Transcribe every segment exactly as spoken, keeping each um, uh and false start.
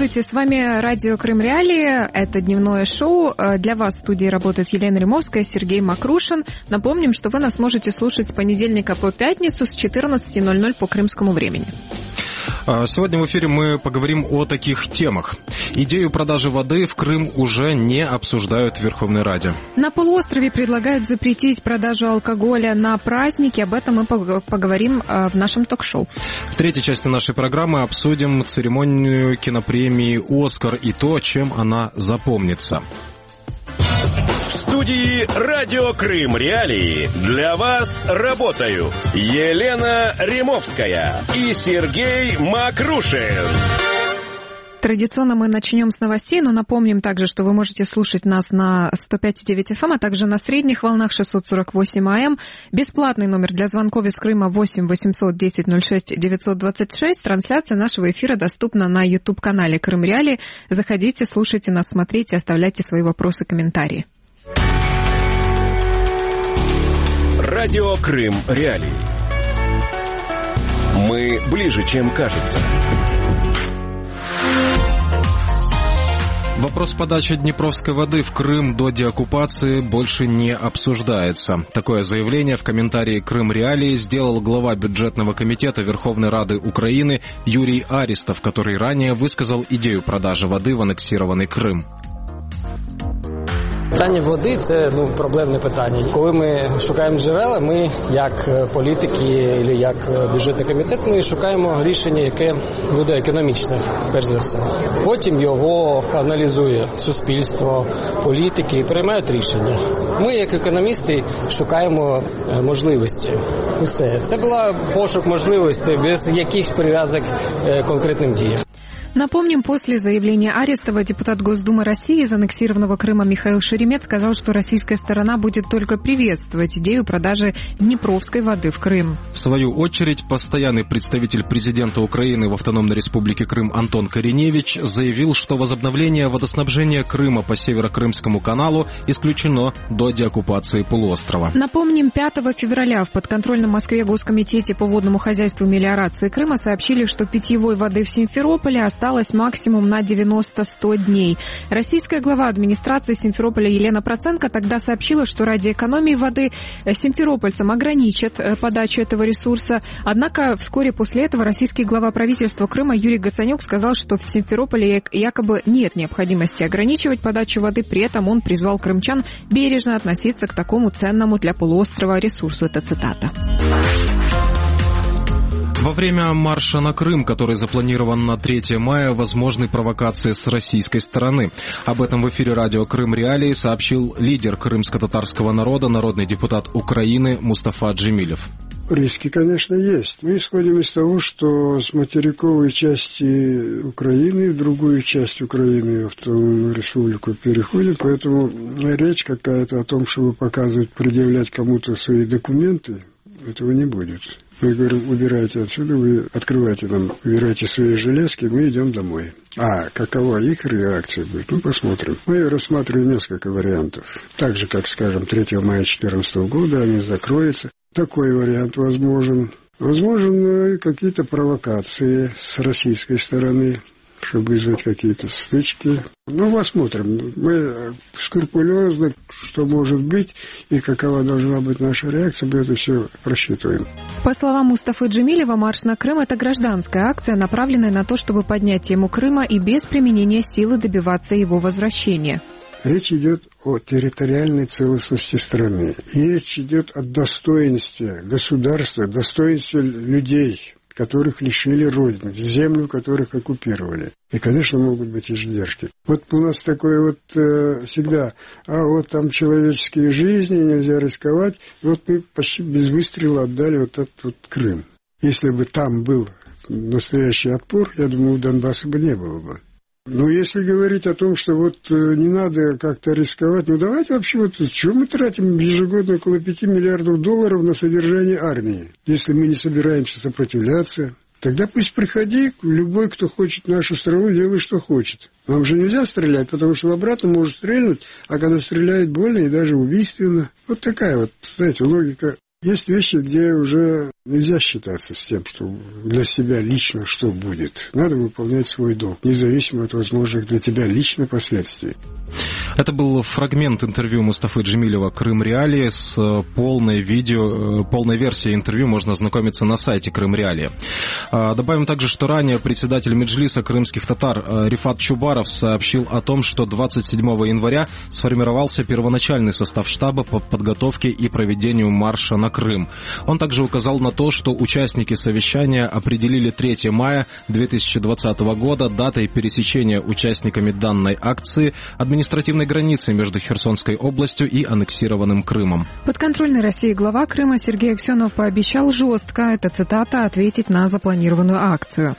Здравствуйте, с вами радио Крым Реалии, это дневное шоу. Для вас в студии работает Елена Римовская, Сергей Макрушин. Напомним, что вы нас можете слушать с понедельника по пятницу с четырнадцати ноль-ноль по крымскому времени. Сегодня в эфире мы поговорим о таких темах. Идею продажи воды в Крым уже не обсуждают в Верховной Раде. На полуострове предлагают запретить продажу алкоголя на праздники. Об этом мы поговорим в нашем ток-шоу. В третьей части нашей программы обсудим церемонию кинопремии «Оскар» и то, чем она запомнится. В студии «Радио Крым Реалии» для вас работают Елена Римовская и Сергей Макрушин. Традиционно мы начнем с новостей, но напомним также, что вы можете слушать нас на сто пять и девять эф эм, а также на средних волнах шестьсот сорок восемь а эм. Бесплатный номер для звонков из Крыма восемь восемьсот десять ноль шесть девятьсот двадцать шесть. Трансляция нашего эфира доступна на YouTube-канале Крым Реалии. Заходите, слушайте нас, смотрите, оставляйте свои вопросы, комментарии. Радио Крым Реалии. Мы ближе, чем кажется. Вопрос подачи днепровской воды в Крым до деоккупации больше не обсуждается. Такое заявление в комментарии Крым Реалии сделал глава бюджетного комитета Верховной Рады Украины Юрий Аристов, который ранее высказал идею продажи воды в аннексированный Крым. Питання води – це ну, проблемне питання. Коли ми шукаємо джерела, ми, як політики, або як бюджетний комітет, ми шукаємо рішення, яке буде економічне, перш за все. Потім його аналізує суспільство, політики і приймають рішення. Ми, як економісти, шукаємо можливості. Усе. Це була пошук можливостей без якихось прив'язок к конкретним діям. Напомним, после заявления Арестова депутат Госдумы России из аннексированного Крыма Михаил Шеремет сказал, что российская сторона будет только приветствовать идею продажи днепровской воды в Крым. В свою очередь, постоянный представитель президента Украины в Автономной Республике Крым Антон Кореневич заявил, что возобновление водоснабжения Крыма по Северокрымскому каналу исключено до деоккупации полуострова. Напомним, пятого февраля в подконтрольном Москве Госкомитете по водному хозяйству и мелиорации Крыма сообщили, что питьевой воды в Симферополе осталось максимум на девяносто-сто дней. Российская глава администрации Симферополя Елена Проценко тогда сообщила, что ради экономии воды симферопольцам ограничат подачу этого ресурса. Однако вскоре после этого российский глава правительства Крыма Юрий Гацанюк сказал, что в Симферополе якобы нет необходимости ограничивать подачу воды. При этом он призвал крымчан бережно относиться к такому ценному для полуострова ресурсу. Это цитата. Во время марша на Крым, который запланирован на третье мая, возможны провокации с российской стороны. Об этом в эфире радио Крым Реалии сообщил лидер крымско-татарского народа, народный депутат Украины Мустафа Джемилев. Риски, конечно, есть. Мы исходим из того, что с материковой части Украины в другую часть Украины, в Автономную Республику, переходим, поэтому речь какая-то о том, чтобы показывать, предъявлять кому-то свои документы, этого не будет. Мы говорим, убирайте отсюда, вы открывайте нам, убирайте свои железки, мы идем домой. А какова их реакция будет, ну, посмотрим. Мы рассматриваем несколько вариантов. Так же, как, скажем, третьего мая две тысячи четырнадцатого года они закроются. Такой вариант возможен. Возможны какие-то провокации с российской стороны, чтобы вызвать какие-то стычки. Ну, посмотрим. Мы скрупулезно, что может быть и какова должна быть наша реакция, мы это все просчитываем. По словам Мустафы Джемилева, марш на Крым – это гражданская акция, направленная на то, чтобы поднять тему Крыма и без применения силы добиваться его возвращения. Речь идет о территориальной целостности страны. Речь идет о достоинстве государства, достоинстве людей, которых лишили родины, землю которых оккупировали. И, конечно, могут быть издержки. Вот у нас такое вот э, всегда, а вот там человеческие жизни, нельзя рисковать. Вот мы почти без выстрела отдали вот этот вот Крым. Если бы там был настоящий отпор, я думаю, Донбасса бы не было бы. Ну, если говорить о том, что вот не надо как-то рисковать, ну, давайте вообще вот, чего мы тратим ежегодно около пяти миллиардов долларов на содержание армии, если мы не собираемся сопротивляться? Тогда пусть приходи, любой, кто хочет нашу страну, делай, что хочет. Нам же нельзя стрелять, потому что в обратно может стрельнуть, а когда стреляет больно и даже убийственно. Вот такая вот, знаете, логика. Есть вещи, где уже нельзя считаться с тем, что для себя лично что будет. Надо выполнять свой долг, независимо от возможных для тебя лично последствий. Это был фрагмент интервью Мустафы Джемилева «Крым Реалии». С полной, видео, полной версией интервью можно ознакомиться на сайте Крым Реалии. Добавим также, что ранее председатель Меджлиса крымских татар Рифат Чубаров сообщил о том, что двадцать седьмого января сформировался первоначальный состав штаба по подготовке и проведению марша на Крым. Он также указал на то, что участники совещания определили третьего мая две тысячи двадцатого года датой пересечения участниками данной акции административной границы между Херсонской областью и аннексированным Крымом. Подконтрольный России глава Крыма Сергей Аксенов пообещал жестко, это цитата, ответить на запланированную акцию.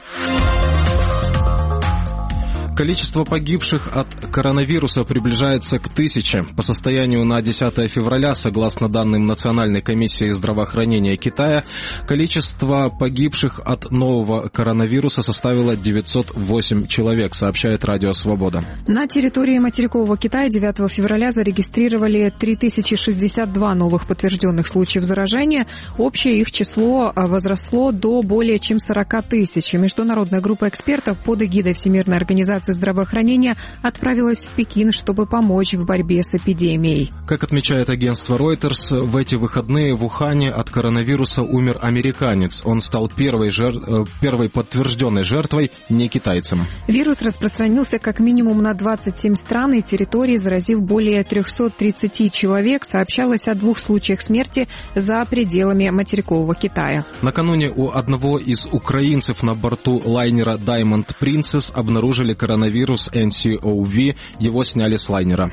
Количество погибших от коронавируса приближается к тысяче. По состоянию на десятое февраля, согласно данным Национальной комиссии здравоохранения Китая, количество погибших от нового коронавируса составило девятьсот восемь человек, сообщает Радио Свобода. На территории материкового Китая девятого февраля зарегистрировали три тысячи шестьдесят два новых подтвержденных случаев заражения. Общее их число возросло до более чем сорок тысяч. Международная группа экспертов под эгидой Всемирной организации здравоохранения отправилась в Пекин, чтобы помочь в борьбе с эпидемией. Как отмечает агентство Reuters, в эти выходные в Ухане от коронавируса умер американец. Он стал первой, жер... первой подтвержденной жертвой, не китайцем. Вирус распространился как минимум на двадцать семь стран и территорий, заразив более триста тридцать человек. Сообщалось о двух случаях смерти за пределами материкового Китая. Накануне у одного из украинцев на борту лайнера Diamond Princess обнаружили коронавирус. Коронавирус эн си о ви, его сняли с лайнера.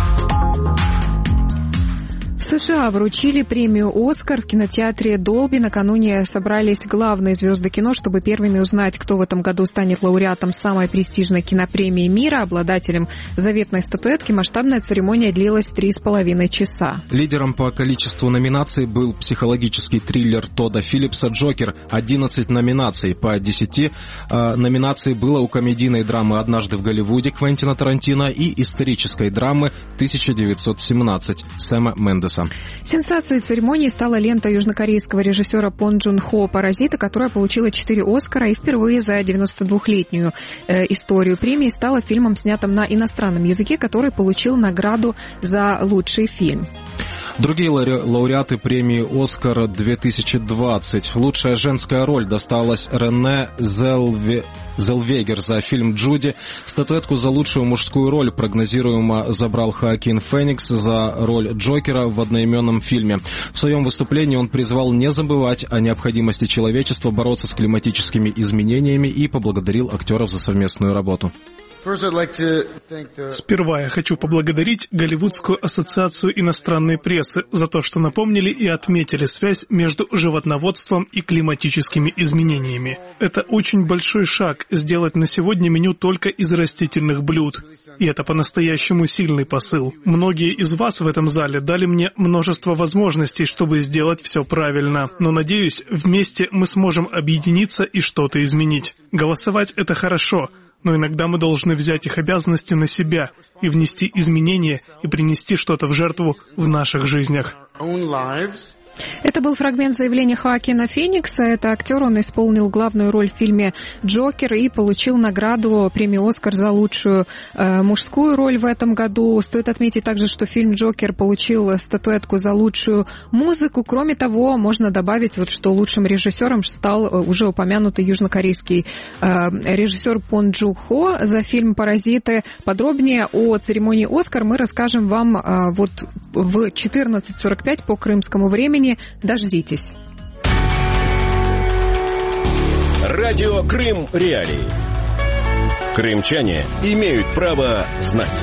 В США вручили премию «Оскар» в кинотеатре «Долби». Накануне собрались главные звезды кино, чтобы первыми узнать, кто в этом году станет лауреатом самой престижной кинопремии мира, обладателем заветной статуэтки. Масштабная церемония длилась три с половиной часа. Лидером по количеству номинаций был психологический триллер Тодда Филлипса «Джокер». одиннадцать номинаций. По десяти э, номинаций было у комедийной драмы «Однажды в Голливуде» Квентина Тарантино и исторической драмы тысяча девятьсот семнадцать Сэма Мендеса. Сенсацией церемонии стала лента южнокорейского режиссера Пон Джун Хо «Паразиты», которая получила четыре «Оскара» и впервые за девяностодвухлетнюю э, историю премии стала фильмом, снятым на иностранном языке, который получил награду за лучший фильм. Другие лауреаты премии «Оскар» две тысячи двадцать. Лучшая женская роль досталась Рене Зелве... Зелвегер за фильм «Джуди». Статуэтку за лучшую мужскую роль прогнозируемо забрал Хоакин Феникс за роль Джокера в одноименном фильме. В своем выступлении он призвал не забывать о необходимости человечества бороться с климатическими изменениями и поблагодарил актеров за совместную работу. Сперва я хочу поблагодарить Голливудскую ассоциацию иностранной прессы за то, что напомнили и отметили связь между животноводством и климатическими изменениями. Это очень большой шаг сделать на сегодня меню только из растительных блюд. И это по-настоящему сильный посыл. Многие из вас в этом зале дали мне множество возможностей, чтобы сделать все правильно. Но, надеюсь, вместе мы сможем объединиться и что-то изменить. Голосовать — это хорошо. Но иногда мы должны взять их обязанности на себя и внести изменения и принести что-то в жертву в наших жизнях. Это был фрагмент заявления Хоакина Феникса. Это актер, он исполнил главную роль в фильме «Джокер» и получил награду премии «Оскар» за лучшую э, мужскую роль в этом году. Стоит отметить также, что фильм «Джокер» получил статуэтку за лучшую музыку. Кроме того, можно добавить, вот, что лучшим режиссером стал уже упомянутый южнокорейский э, режиссер Пон Джун Хо за фильм «Паразиты». Подробнее о церемонии «Оскар» мы расскажем вам э, вот в четырнадцать сорок пять по крымскому времени. Дождитесь. Радио Крым Реалии. Крымчане имеют право знать.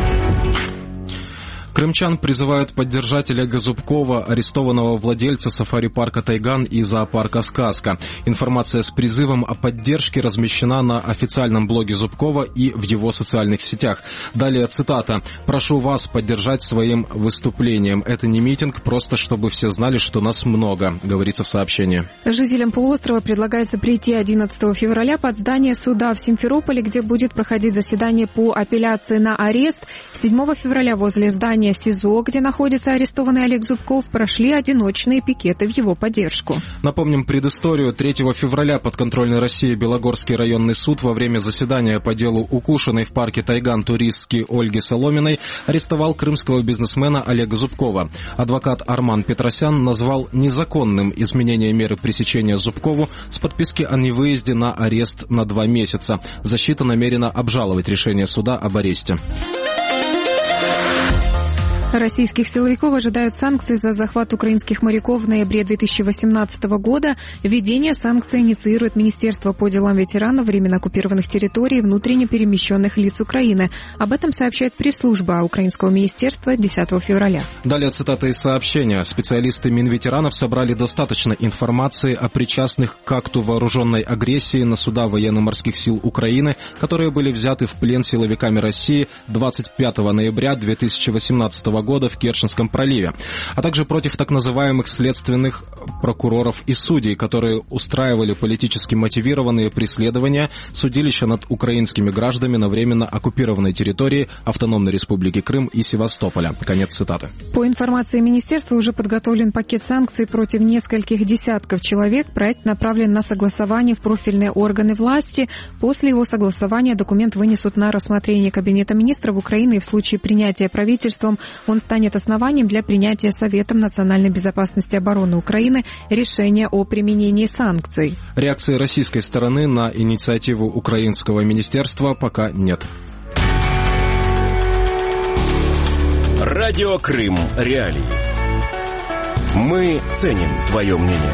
Крымчан призывают поддержать Олега Зубкова, арестованного владельца сафари-парка «Тайган» и зоопарка «Сказка». Информация с призывом о поддержке размещена на официальном блоге Зубкова и в его социальных сетях. Далее цитата. «Прошу вас поддержать своим выступлением. Это не митинг, просто чтобы все знали, что нас много», говорится в сообщении. Жителям полуострова предлагается прийти одиннадцатого февраля под здание суда в Симферополе, где будет проходить заседание по апелляции на арест. седьмого февраля возле здания здания СИЗО, где находится арестованный Олег Зубков, прошли одиночные пикеты в его поддержку. Напомним предысторию. третьего февраля подконтрольный России Белогорский районный суд во время заседания по делу укушенной в парке Тайган туристки Ольги Соломиной арестовал крымского бизнесмена Олега Зубкова. Адвокат Арман Петросян назвал незаконным изменение меры пресечения Зубкову с подписки о невыезде на арест на два месяца. Защита намерена обжаловать решение суда об аресте. Российских силовиков ожидают санкции за захват украинских моряков в ноябре две тысячи восемнадцатого года. Введение санкций инициирует Министерство по делам ветеранов временно оккупированных территорий и внутренне перемещенных лиц Украины. Об этом сообщает пресс-служба Украинского министерства десятого февраля. Далее цитата из сообщения. Специалисты Минветеранов собрали достаточно информации о причастных к акту вооруженной агрессии на суда военно-морских сил Украины, которые были взяты в плен силовиками России двадцать пятого ноября две тысячи восемнадцатого года в Керченском проливе, а также против так называемых следственных прокуроров и судей, которые устраивали политически мотивированные преследования судилища над украинскими гражданами на временно оккупированной территории Автономной Республики Крым и Севастополя. Конец цитаты. По информации министерства, уже подготовлен пакет санкций против нескольких десятков человек. Проект направлен на согласование в профильные органы власти. После его согласования документ вынесут на рассмотрение Кабинета министров Украины, и в случае принятия правительством он станет основанием для принятия Советом национальной безопасности и обороны Украины решения о применении санкций. Реакции российской стороны на инициативу украинского министерства пока нет. Радио Крым Реалии. Мы ценим твое мнение.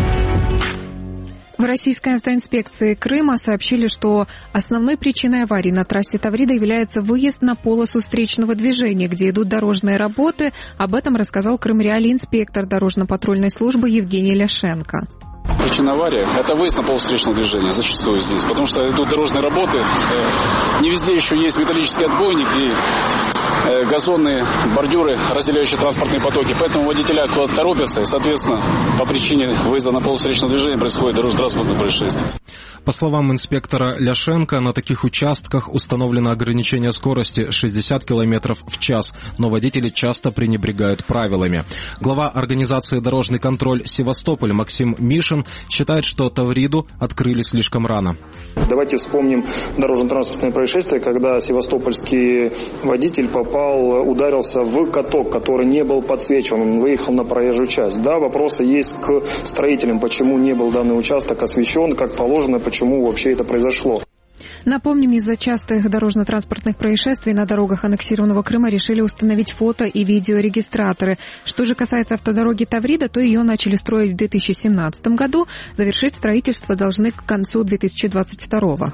В российской автоинспекции Крыма сообщили, что основной причиной аварии на трассе Таврида является выезд на полосу встречного движения, где идут дорожные работы. Об этом рассказал Крымреалии инспектор дорожно-патрульной службы Евгений Ляшенко. Причина аварии – это выезд на полосу встречного движения, зачастую здесь, потому что идут дорожные работы, не везде еще есть металлический отбойник и газонные бордюры, разделяющие транспортные потоки, поэтому водителя куда-то торопятся, и, соответственно, по причине выезда на полосу встречного движения происходит дорожно-транспортное происшествие. По словам инспектора Ляшенко, на таких участках установлено ограничение скорости шестьдесят километров в час, но водители часто пренебрегают правилами. Глава организации «Дорожный контроль» Севастополь Максим Мишин считает, что Тавриду открыли слишком рано. Давайте вспомним дорожно-транспортное происшествие, когда севастопольский водитель попал, ударился в каток, который не был подсвечен, он выехал на проезжую часть. Да, вопросы есть к строителям, почему не был данный участок освещен, как положено, почему вообще это произошло. Напомним, из-за частых дорожно-транспортных происшествий на дорогах аннексированного Крыма решили установить фото- и видеорегистраторы. Что же касается автодороги Таврида, то ее начали строить в две тысячи семнадцатом году. Завершить строительство должны к концу две тысячи двадцать второго.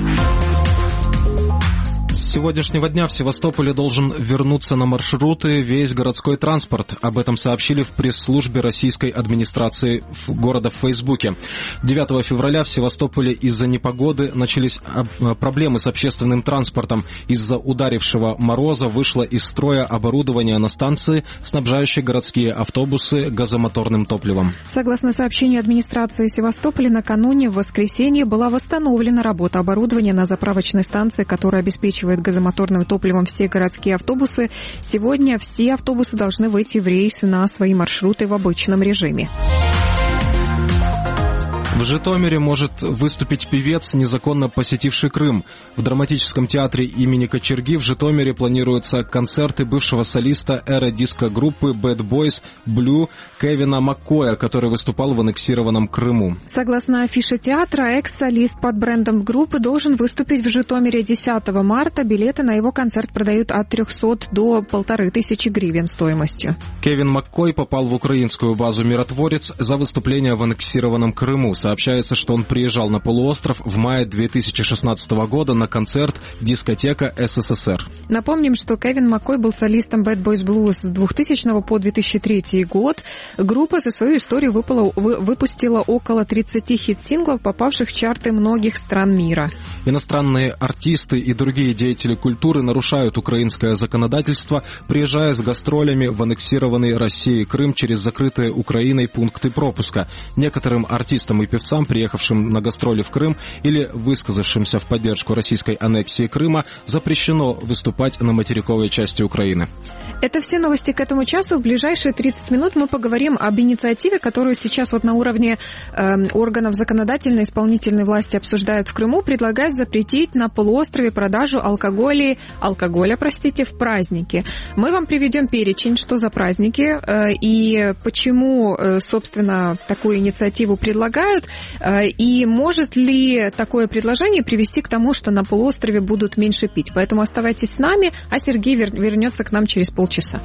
С сегодняшнего дня в Севастополе должен вернуться на маршруты весь городской транспорт. Об этом сообщили в пресс-службе российской администрации города в Фейсбуке. девятого февраля в Севастополе из-за непогоды начались проблемы с общественным транспортом. Из-за ударившего мороза вышло из строя оборудование на станции, снабжающей городские автобусы газомоторным топливом. Согласно сообщению администрации Севастополя, накануне в воскресенье была восстановлена работа оборудования на заправочной станции, которая обеспечивает газомоторным топливом все городские автобусы. Сегодня все автобусы должны выйти в рейс на свои маршруты в обычном режиме. В Житомире может выступить певец, незаконно посетивший Крым. В драматическом театре имени Кочерги в Житомире планируются концерты бывшего солиста эро-диско-группы Bad Boys Blue Кевина Маккоя, который выступал в аннексированном Крыму. Согласно афише театра, экс-солист под брендом группы должен выступить в Житомире десятого марта. Билеты на его концерт продают от трехсот до полторы тысячи гривен стоимостью. Кевин Маккой попал в украинскую базу «Миротворец» за выступление в аннексированном Крыму. Сообщается, что он приезжал на полуостров в мае две тысячи шестнадцатого года на концерт «Дискотека СССР». Напомним, что Кевин Маккой был солистом Bad Boys Blue с двухтысячного по две тысячи третий год. Группа за свою историю выпала, вы, выпустила около тридцати хит-синглов, попавших в чарты многих стран мира. Иностранные артисты и другие деятели культуры нарушают украинское законодательство, приезжая с гастролями в аннексированный Россией Крым через закрытые Украиной пункты пропуска. Некоторым артистам и певцам, приехавшим на гастроли в Крым или высказавшимся в поддержку российской аннексии Крыма, запрещено выступать на материковой части Украины. Это все новости к этому часу. В ближайшие тридцать минут мы поговорим об инициативе, которую сейчас вот на уровне э, органов законодательной и исполнительной власти обсуждают в Крыму. Предлагают запретить на полуострове продажу алкоголя, алкоголя, простите, в праздники. Мы вам приведем перечень, что за праздники э, и почему, э, собственно, такую инициативу предлагают. Э, и может ли такое предложение привести к тому, что на полуострове будут меньше пить. Поэтому оставайтесь с нами, а Сергей вер- вернется к нам через полчаса. Часа.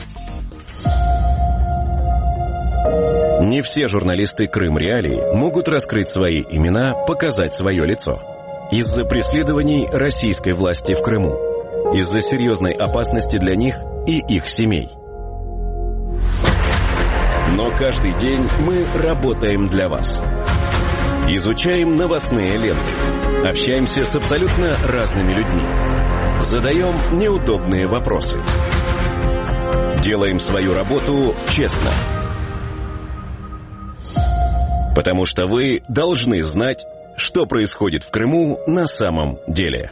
Не все журналисты Крым Реалии могут раскрыть свои имена, показать свое лицо. Из-за преследований российской власти в Крыму. Из-за серьезной опасности для них и их семей. Но каждый день мы работаем для вас. Изучаем новостные ленты. Общаемся с абсолютно разными людьми. Задаем неудобные вопросы. Делаем свою работу честно. Потому что вы должны знать, что происходит в Крыму на самом деле.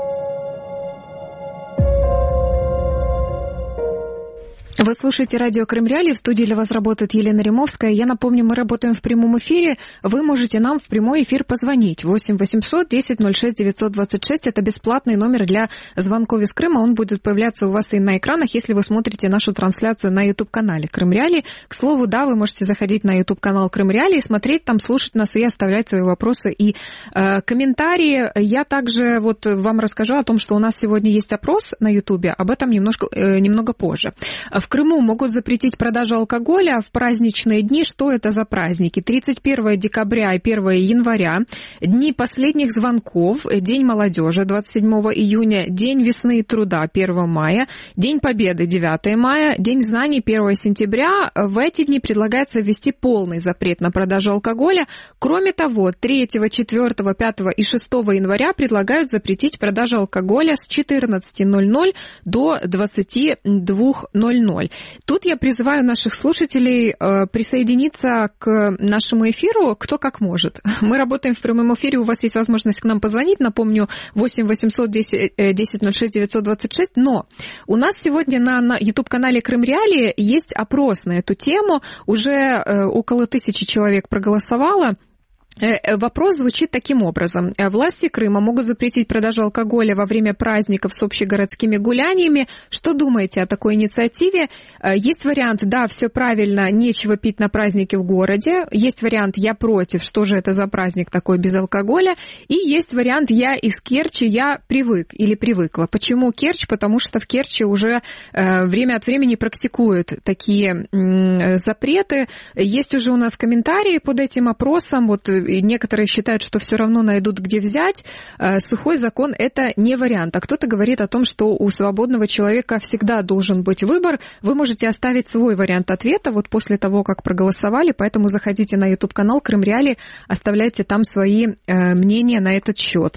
Вы слушаете радио Крым Реалии. В студии для вас работает Елена Римовская. Я напомню, мы работаем в прямом эфире. Вы можете нам в прямой эфир позвонить. восемь восемьсот десять ноль шесть девятьсот двадцать шесть. Это бесплатный номер для звонков из Крыма. Он будет появляться у вас и на экранах, если вы смотрите нашу трансляцию на YouTube-канале Крым Реалии. К слову, да, вы можете заходить на YouTube-канал Крым Реалии, смотреть там, слушать нас и оставлять свои вопросы и э, комментарии. Я также вот вам расскажу о том, что у нас сегодня есть опрос на YouTube. Об этом немножко, э, немного позже. В Крыму могут запретить продажу алкоголя в праздничные дни. Что это за праздники? тридцать первого декабря и первого января, дни последних звонков, День молодежи двадцать седьмого июня, День весны и труда первого мая, День победы девятого мая, День знаний первого сентября. В эти дни предлагается ввести полный запрет на продажу алкоголя. Кроме того, третьего, четвёртого, пятого и шестого января предлагают запретить продажу алкоголя с четырнадцати ноль-ноль до двадцати двух ноль-ноль. Тут я призываю наших слушателей э, присоединиться к нашему эфиру, кто как может. Мы работаем в прямом эфире, у вас есть возможность к нам позвонить, напомню, восемь восемьсот десять ноль шесть девятьсот двадцать шесть, но у нас сегодня на, на YouTube-канале Крым Реалии есть опрос на эту тему, уже э, около тысячи человек проголосовало. Вопрос звучит таким образом. Власти Крыма могут запретить продажу алкоголя во время праздников с общегородскими гуляниями. Что думаете о такой инициативе? Есть вариант «да, все правильно, нечего пить на празднике в городе». Есть вариант «я против, что же это за праздник такой без алкоголя». И есть вариант «я из Керчи, я привык или привыкла». Почему Керчь? Потому что в Керчи уже время от времени практикуют такие запреты. Есть уже у нас комментарии под этим опросом. Вот некоторые считают, что все равно найдут, где взять. Сухой закон – это не вариант. А кто-то говорит о том, что у свободного человека всегда должен быть выбор. Вы можете оставить свой вариант ответа вот после того, как проголосовали. Поэтому заходите на YouTube-канал Крым Реалии, оставляйте там свои мнения на этот счет.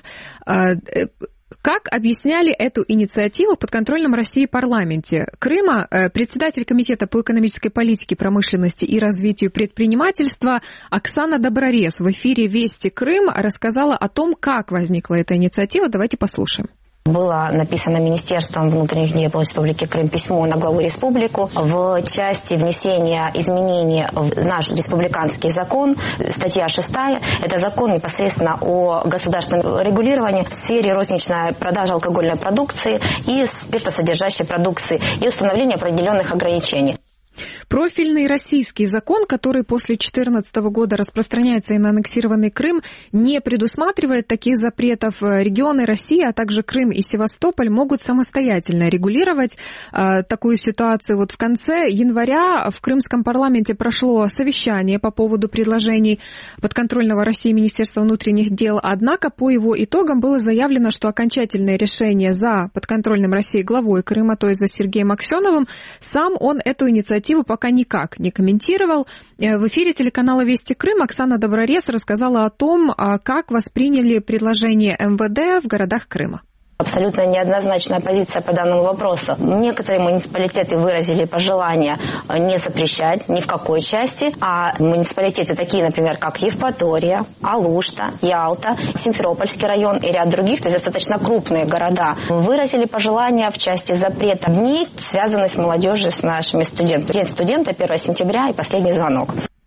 Как объясняли эту инициативу в подконтрольном России парламенте Крыма председатель Комитета по экономической политике, промышленности и развитию предпринимательства Оксана Доброрез в эфире «Вести Крым» рассказала о том, как возникла эта инициатива. Давайте послушаем. Было написано Министерством внутренних дел Республики Крым письмо на главу республику в части внесения изменений в наш республиканский закон. Статья шестая. Это закон непосредственно о государственном регулировании в сфере розничной продажи алкогольной продукции и спиртосодержащей продукции и установления определенных ограничений. Профильный российский закон, который после две тысячи четырнадцатого года распространяется и на аннексированный Крым, не предусматривает таких запретов. Регионы России, а также Крым и Севастополь могут самостоятельно регулировать э, такую ситуацию. Вот в конце января в Крымском парламенте прошло совещание по поводу предложений подконтрольного России Министерства внутренних дел. Однако по его итогам было заявлено, что окончательное решение за подконтрольным России главой Крыма, то есть за Сергеем Аксеновым, сам он эту инициативу пока никак не комментировал. В эфире телеканала «Вести Крым» Оксана Доброрез рассказала о том, как восприняли предложение эм вэ дэ в городах Крыма. Абсолютно неоднозначная позиция по данному вопросу. Некоторые муниципалитеты выразили пожелание не запрещать ни в какой части, а муниципалитеты такие, например, как Евпатория, Алушта, Ялта, Симферопольский район и ряд других, то есть достаточно крупные города, выразили пожелание в части запрета дней, связанных с молодежью, с нашими студентами. День студента, первое сентября и последний звонок.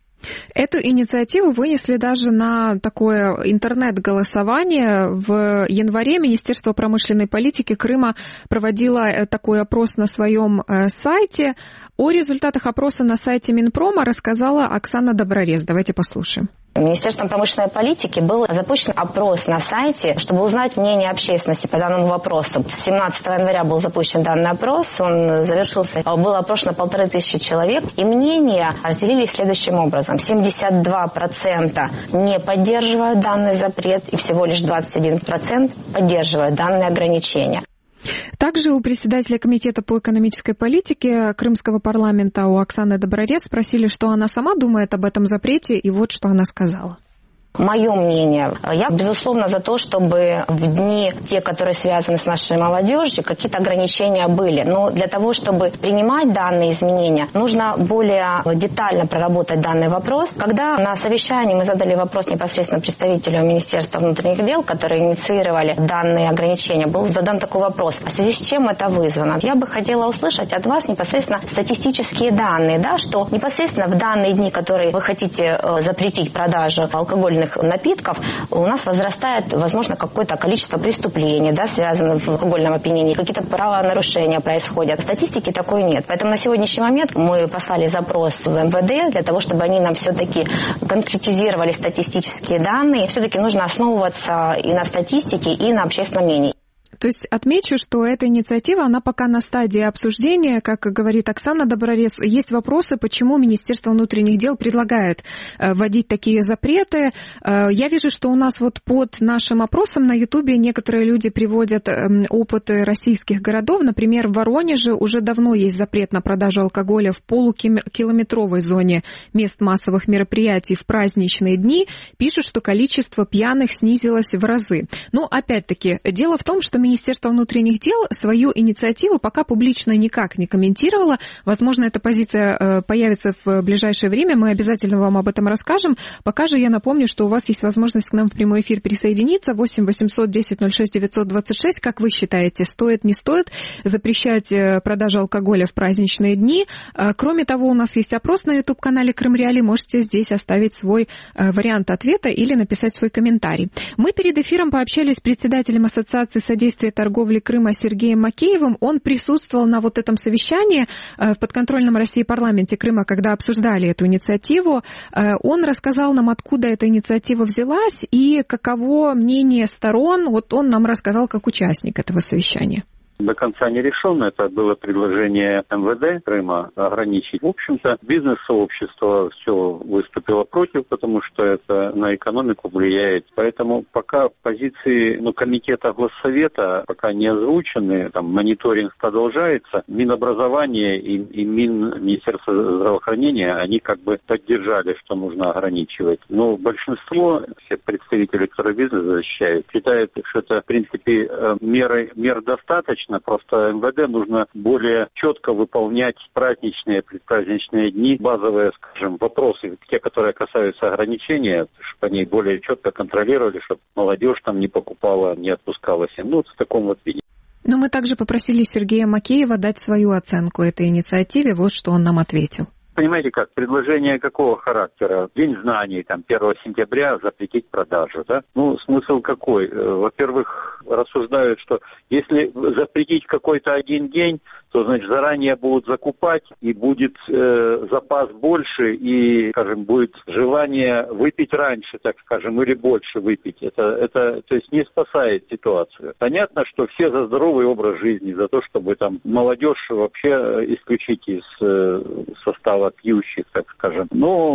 Эту инициативу вынесли даже на такое интернет-голосование. В январе Министерство промышленной политики Крыма проводило такой опрос на своем сайте. О результатах опроса на сайте Минпрома рассказала Оксана Доброрез. Давайте послушаем. Министерством промышленной политики был запущен опрос на сайте, чтобы узнать мнение общественности по данному вопросу. семнадцатого января был запущен данный опрос, он завершился, было опрошено полторы тысячи человек, и мнения разделились следующим образом. семьдесят два процента не поддерживают данный запрет, и всего лишь двадцать один процент поддерживают данные ограничения. Также у председателя комитета по экономической политике Крымского парламента, у Оксаны Доброрез, спросили, что она сама думает об этом запрете, и вот что она сказала. Мое мнение, я, безусловно, за то, чтобы в дни, те, которые связаны с нашей молодежью, какие-то ограничения были. Но для того, чтобы принимать данные изменения, нужно более детально проработать данный вопрос. Когда на совещании мы задали вопрос непосредственно представителю Министерства внутренних дел, которые инициировали данные ограничения, был задан такой вопрос: а в связи с чем это вызвано? Я бы хотела услышать от вас непосредственно статистические данные, да, что непосредственно в данные дни, которые вы хотите запретить продажу алкогольных напитков, у нас возрастает, возможно, какое-то количество преступлений, да, связанных с алкогольным опьянением, какие-то правонарушения происходят. Статистики такой нет. Поэтому на сегодняшний момент мы послали запрос в эм вэ дэ для того, чтобы они нам все-таки конкретизировали статистические данные. Все-таки нужно основываться и на статистике, и на общественном мнении. То есть отмечу, что эта инициатива, она пока на стадии обсуждения, как говорит Оксана Доброрез. Есть вопросы, почему Министерство внутренних дел предлагает вводить такие запреты. Я вижу, что у нас вот под нашим опросом на Ютубе некоторые люди приводят опыты российских городов. Например, в Воронеже уже давно есть запрет на продажу алкоголя в полукилометровой зоне мест массовых мероприятий в праздничные дни. Пишут, что количество пьяных снизилось в разы. Но опять-таки, дело в том, что Министерство внутренних дел свою инициативу пока публично никак не комментировало. Возможно, эта позиция появится в ближайшее время. Мы обязательно вам об этом расскажем. Пока же я напомню, что у вас есть возможность к нам в прямой эфир присоединиться. восемь восемьсот десять ноль шесть девятьсот двадцать шесть. Как вы считаете, стоит, не стоит запрещать продажу алкоголя в праздничные дни? Кроме того, у нас есть опрос на YouTube-канале Крым Реалии. Можете здесь оставить свой вариант ответа или написать свой комментарий. Мы перед эфиром пообщались с председателем Ассоциации содействия торговли Крыма Сергеем Макеевым. Он присутствовал на вот этом совещании в подконтрольном России парламенте Крыма, когда обсуждали эту инициативу. Он рассказал нам, откуда эта инициатива взялась и каково мнение сторон. Вот он нам рассказал как участник этого совещания. До конца не решено. Это было предложение эм вэ дэ Крыма ограничить. В общем-то, бизнес-сообщество все выступило против, потому что это на экономику влияет. Поэтому пока позиции ну, комитета Госсовета пока не озвучены, там мониторинг продолжается. Минобразование и, и Мин, Министерство здравоохранения, они как бы поддержали, что нужно ограничивать. Но большинство, все представители, которые бизнес защищают, считают, что это, в принципе, меры, мер достаточно. Просто эм вэ дэ нужно более четко выполнять праздничные, предпраздничные дни, базовые, скажем, вопросы, те, которые касаются ограничения, чтобы они более четко контролировали, чтобы молодежь там не покупала, не отпускалась. Ну, вот в таком вот виде. Но мы также попросили Сергея Макеева дать свою оценку этой инициативе. Вот что он нам ответил. Понимаете как, предложение какого характера? День знаний, там, первого сентября запретить продажу, да? Ну, смысл какой? Во-первых, рассуждают, что если запретить какой-то один день, то, значит, заранее будут закупать, и будет э, запас больше, и, скажем, будет желание выпить раньше, так скажем, или больше выпить. Это, это, то есть, не спасает ситуацию. Понятно, что все за здоровый образ жизни, за то, чтобы там молодежь вообще исключить из э, состава пьющих, так скажем.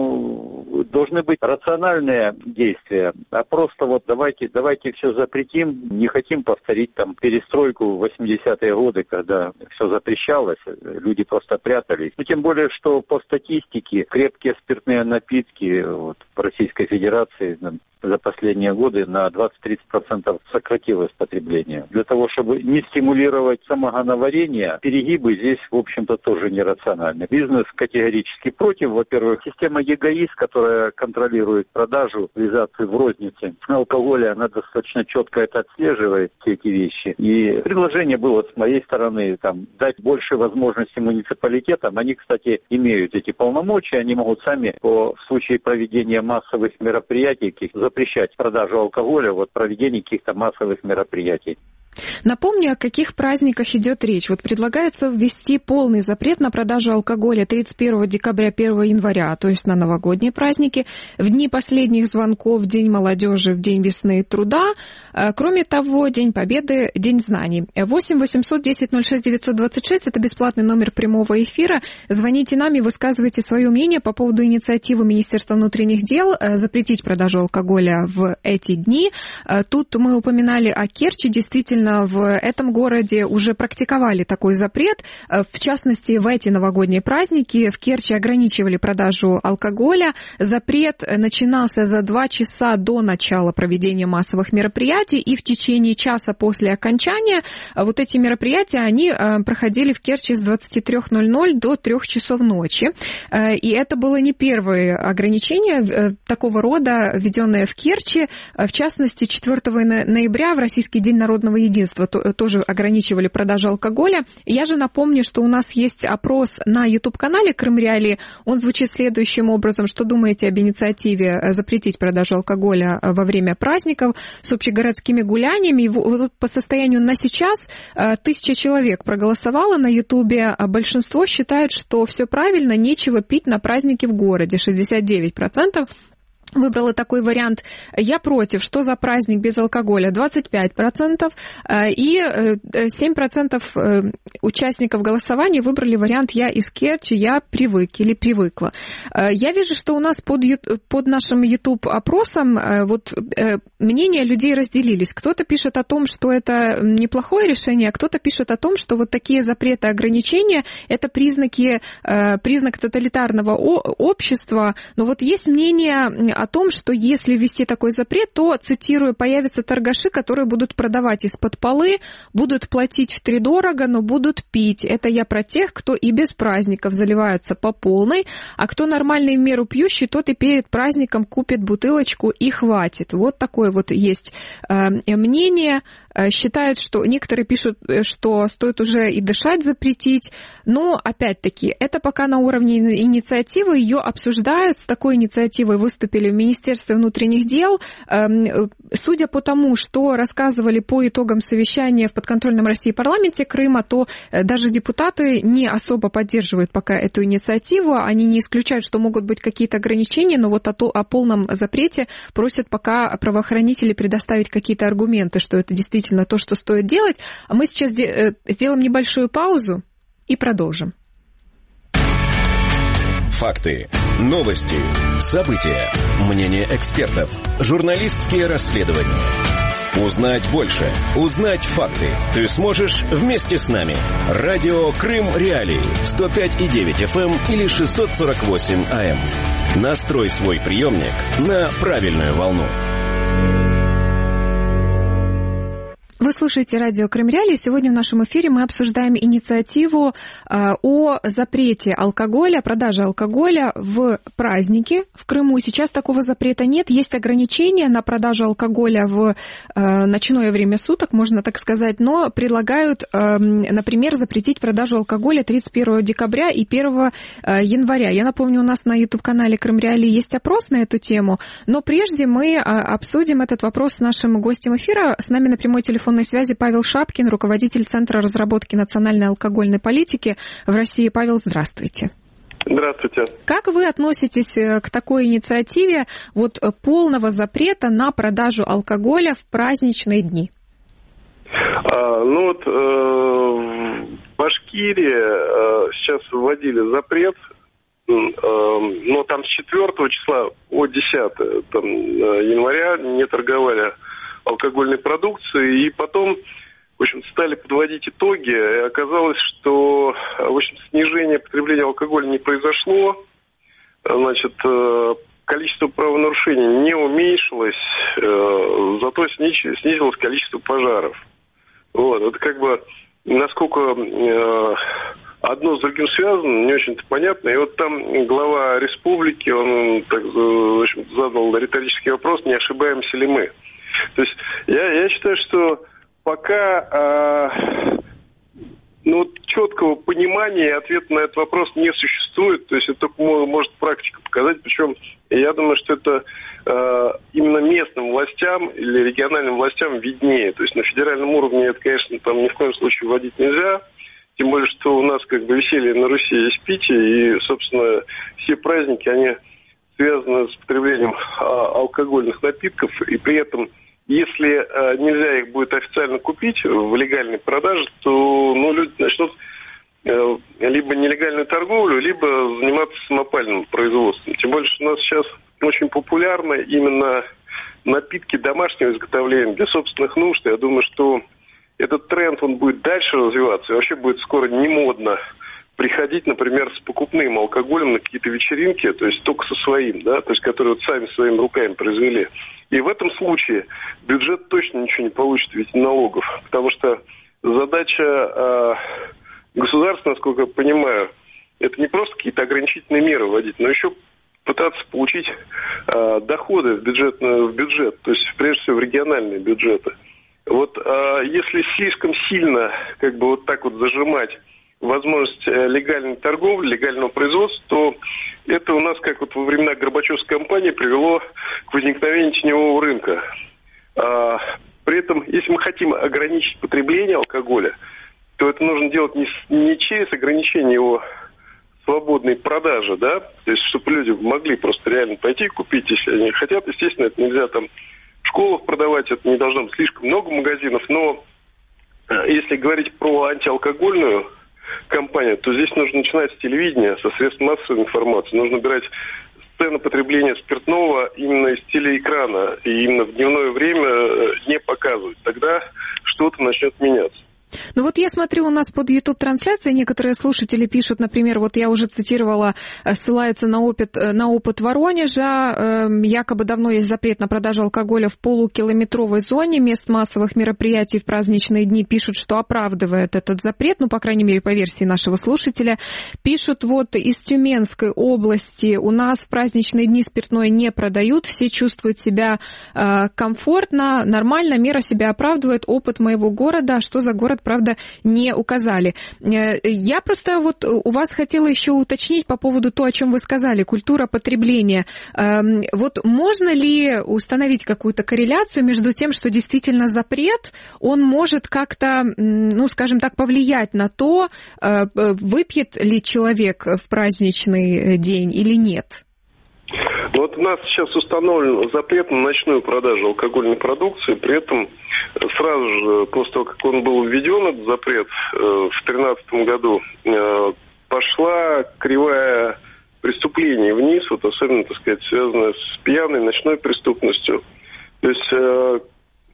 Но должны быть рациональные действия, а просто вот давайте, давайте все запретим, не хотим повторить там перестройку в восьмидесятые годы, когда все запретили. запрещалось, люди просто прятались. Ну, тем более, что по статистике крепкие спиртные напитки вот, в Российской Федерации за последние годы на двадцать-тридцать процентов сократилось потребление. Для того, чтобы не стимулировать самогоноварение, перегибы здесь, в общем-то, тоже нерациональны. Бизнес категорически против. Во-первых, система ЕГАИС, которая контролирует продажу, реализацию в рознице алкоголя, она достаточно четко это отслеживает, все эти вещи. И предложение было с моей стороны там, дать больше возможностей муниципалитетам. Они, кстати, имеют эти полномочия, они могут сами по, в случае проведения массовых мероприятий запрещать продажу алкоголя, вот проведение каких-то массовых мероприятий. Напомню, о каких праздниках идет речь. Вот предлагается ввести полный запрет на продажу алкоголя тридцать первого декабря, первого января, то есть на новогодние праздники, в дни последних звонков, День молодежи, в День весны и труда. Кроме того, День Победы, День знаний. восемь восемьсот десять ноль шесть девятьсот двадцать шесть – это бесплатный номер прямого эфира. Звоните нам и высказывайте свое мнение по поводу инициативы Министерства внутренних дел запретить продажу алкоголя в эти дни. Тут мы упоминали о Керчи. Действительно, в этом городе уже практиковали такой запрет. В частности, в эти новогодние праздники в Керчи ограничивали продажу алкоголя. Запрет начинался за два часа до начала проведения массовых мероприятий, и в течение часа после окончания вот эти мероприятия, они проходили в Керчи с двадцати трёх ноль-ноль до трёх часов ночи. И это было не первое ограничение такого рода, введенное в Керчи. В частности, четвёртого ноября в Российский день народного единства тоже ограничивали продажу алкоголя. Я же напомню, что у нас есть опрос на YouTube-канале Крым Реалии. Он звучит следующим образом. Что думаете об инициативе запретить продажу алкоголя во время праздников с общегородскими гуляниями? Вот по состоянию на сейчас тысяча человек проголосовало на YouTube. Большинство считает, что все правильно, нечего пить на празднике в городе. шестьдесят девять процентов выбрала такой вариант. Я против. Что за праздник без алкоголя? двадцать пять процентов. И семь процентов участников голосования выбрали вариант «Я из Керчи, я привык» или «привыкла». Я вижу, что у нас под, под нашим YouTube-опросом вот, мнения людей разделились. Кто-то пишет о том, что это неплохое решение, а кто-то пишет о том, что вот такие запреты, ограничения – это признаки, признак тоталитарного общества. Но вот есть мнение о том, что если ввести такой запрет, то, цитирую, появятся торгаши, которые будут продавать из-под полы, будут платить втридорого, но будут пить. Это я про тех, кто и без праздников заливается по полной, а кто нормальный в меру пьющий, тот и перед праздником купит бутылочку и хватит. Вот такое вот есть э, мнение. Считают, что некоторые пишут, что стоит уже и дышать запретить, но, опять-таки, это пока на уровне инициативы, ее обсуждают, с такой инициативой выступили в Министерстве внутренних дел. Судя по тому, что рассказывали по итогам совещания в подконтрольном России парламенте Крыма, то даже депутаты не особо поддерживают пока эту инициативу, они не исключают, что могут быть какие-то ограничения, но вот о, то, о полном запрете просят пока правоохранители предоставить какие-то аргументы, что это действительно то, что стоит делать. А мы сейчас сделаем небольшую паузу и продолжим. Факты, новости, события, мнения экспертов, журналистские расследования. Узнать больше, узнать факты ты сможешь вместе с нами. Радио Крым Реалии, сто пять и девять эф эм или шестьсот сорок восемь а эм. Настрой свой приемник на правильную волну. Вы слушаете радио Крым Реалии. Сегодня в нашем эфире мы обсуждаем инициативу о запрете алкоголя, продаже алкоголя в праздники в Крыму. Сейчас такого запрета нет. Есть ограничения на продажу алкоголя в ночное время суток, можно так сказать, но предлагают, например, запретить продажу алкоголя тридцать первого декабря и первого января. Я напомню, у нас на YouTube-канале Крым Реалии есть опрос на эту тему, но прежде мы обсудим этот вопрос с нашим гостем эфира. С нами на прямой телефон на связи Павел Шапкин, руководитель Центра разработки национальной алкогольной политики в России. Павел, здравствуйте. Здравствуйте. Как вы относитесь к такой инициативе вот, полного запрета на продажу алкоголя в праздничные дни? А, ну вот э, в Башкирии э, сейчас вводили запрет, э, но там с четвёртого числа по десятое там, января не торговали алкогольной продукции, и потом в общем, стали подводить итоги, и оказалось, что, в общем, снижение потребления алкоголя не произошло, значит, количество правонарушений не уменьшилось, зато снизилось количество пожаров. Вот, это как бы, насколько одно с другим связано, не очень-то понятно. И вот там глава республики, он так, в общем, задал риторический вопрос, не ошибаемся ли мы. То есть я, я считаю, что пока а, ну, четкого понимания и ответа на этот вопрос не существует. То есть это только может практика показать. Причем я думаю, что это а, именно местным властям или региональным властям виднее. То есть на федеральном уровне это, конечно, там ни в коем случае вводить нельзя. Тем более, что у нас как бы веселье на Руси есть питье. И, собственно, все праздники, они связаны с потреблением а, алкогольных напитков. И при этом, если а, нельзя их будет официально купить в легальной продаже, то ну, люди начнут а, либо нелегальную торговлю, либо заниматься самопальным производством. Тем более, что у нас сейчас очень популярны именно напитки домашнего изготовления для собственных нужд. Я думаю, что этот тренд, он будет дальше развиваться. И вообще будет скоро не модно приходить, например, с покупным алкоголем на какие-то вечеринки, то есть только со своим, да, то есть которые вот сами своими руками произвели. И в этом случае бюджет точно ничего не получит в виде налогов, потому что задача э, государства, насколько я понимаю, это не просто какие-то ограничительные меры вводить, но еще пытаться получить э, доходы в бюджет, в бюджет, то есть прежде всего в региональные бюджеты. Вот э, если слишком сильно как бы вот так вот зажимать возможность легальной торговли, легального производства, то это у нас, как вот во времена Горбачевской кампании, привело к возникновению теневого рынка. А, при этом, если мы хотим ограничить потребление алкоголя, то это нужно делать не, не через ограничение его свободной продажи, да, то есть чтобы люди могли просто реально пойти и купить, если они хотят. Естественно, это нельзя там в школах продавать, это не должно быть слишком много магазинов, но если говорить про антиалкогольную компания, то здесь нужно начинать с телевидения, со средств массовой информации. Нужно брать сцены потребления спиртного именно из телеэкрана и именно в дневное время не показывать. Тогда что-то начнет меняться. Ну вот я смотрю, у нас под YouTube-трансляцией некоторые слушатели пишут, например, вот я уже цитировала, ссылается на опыт, на опыт Воронежа, якобы давно есть запрет на продажу алкоголя в полукилометровой зоне мест массовых мероприятий в праздничные дни, пишут, что оправдывает этот запрет, ну, по крайней мере, по версии нашего слушателя. Пишут, вот из Тюменской области у нас в праздничные дни спиртное не продают, все чувствуют себя э, комфортно, нормально, мера себя оправдывает, опыт моего города, что за город, правда, не указали. Я просто вот у вас хотела еще уточнить по поводу того, о чем вы сказали, культура потребления. Вот можно ли установить какую-то корреляцию между тем, что действительно запрет, он может как-то, ну, скажем так, повлиять на то, выпьет ли человек в праздничный день или нет? Вот у нас сейчас установлен запрет на ночную продажу алкогольной продукции, при этом сразу же, после того, как он был введен, этот запрет, в две тысячи тринадцатом году, пошла кривая преступлений вниз, вот особенно, так сказать, связанная с пьяной ночной преступностью. То есть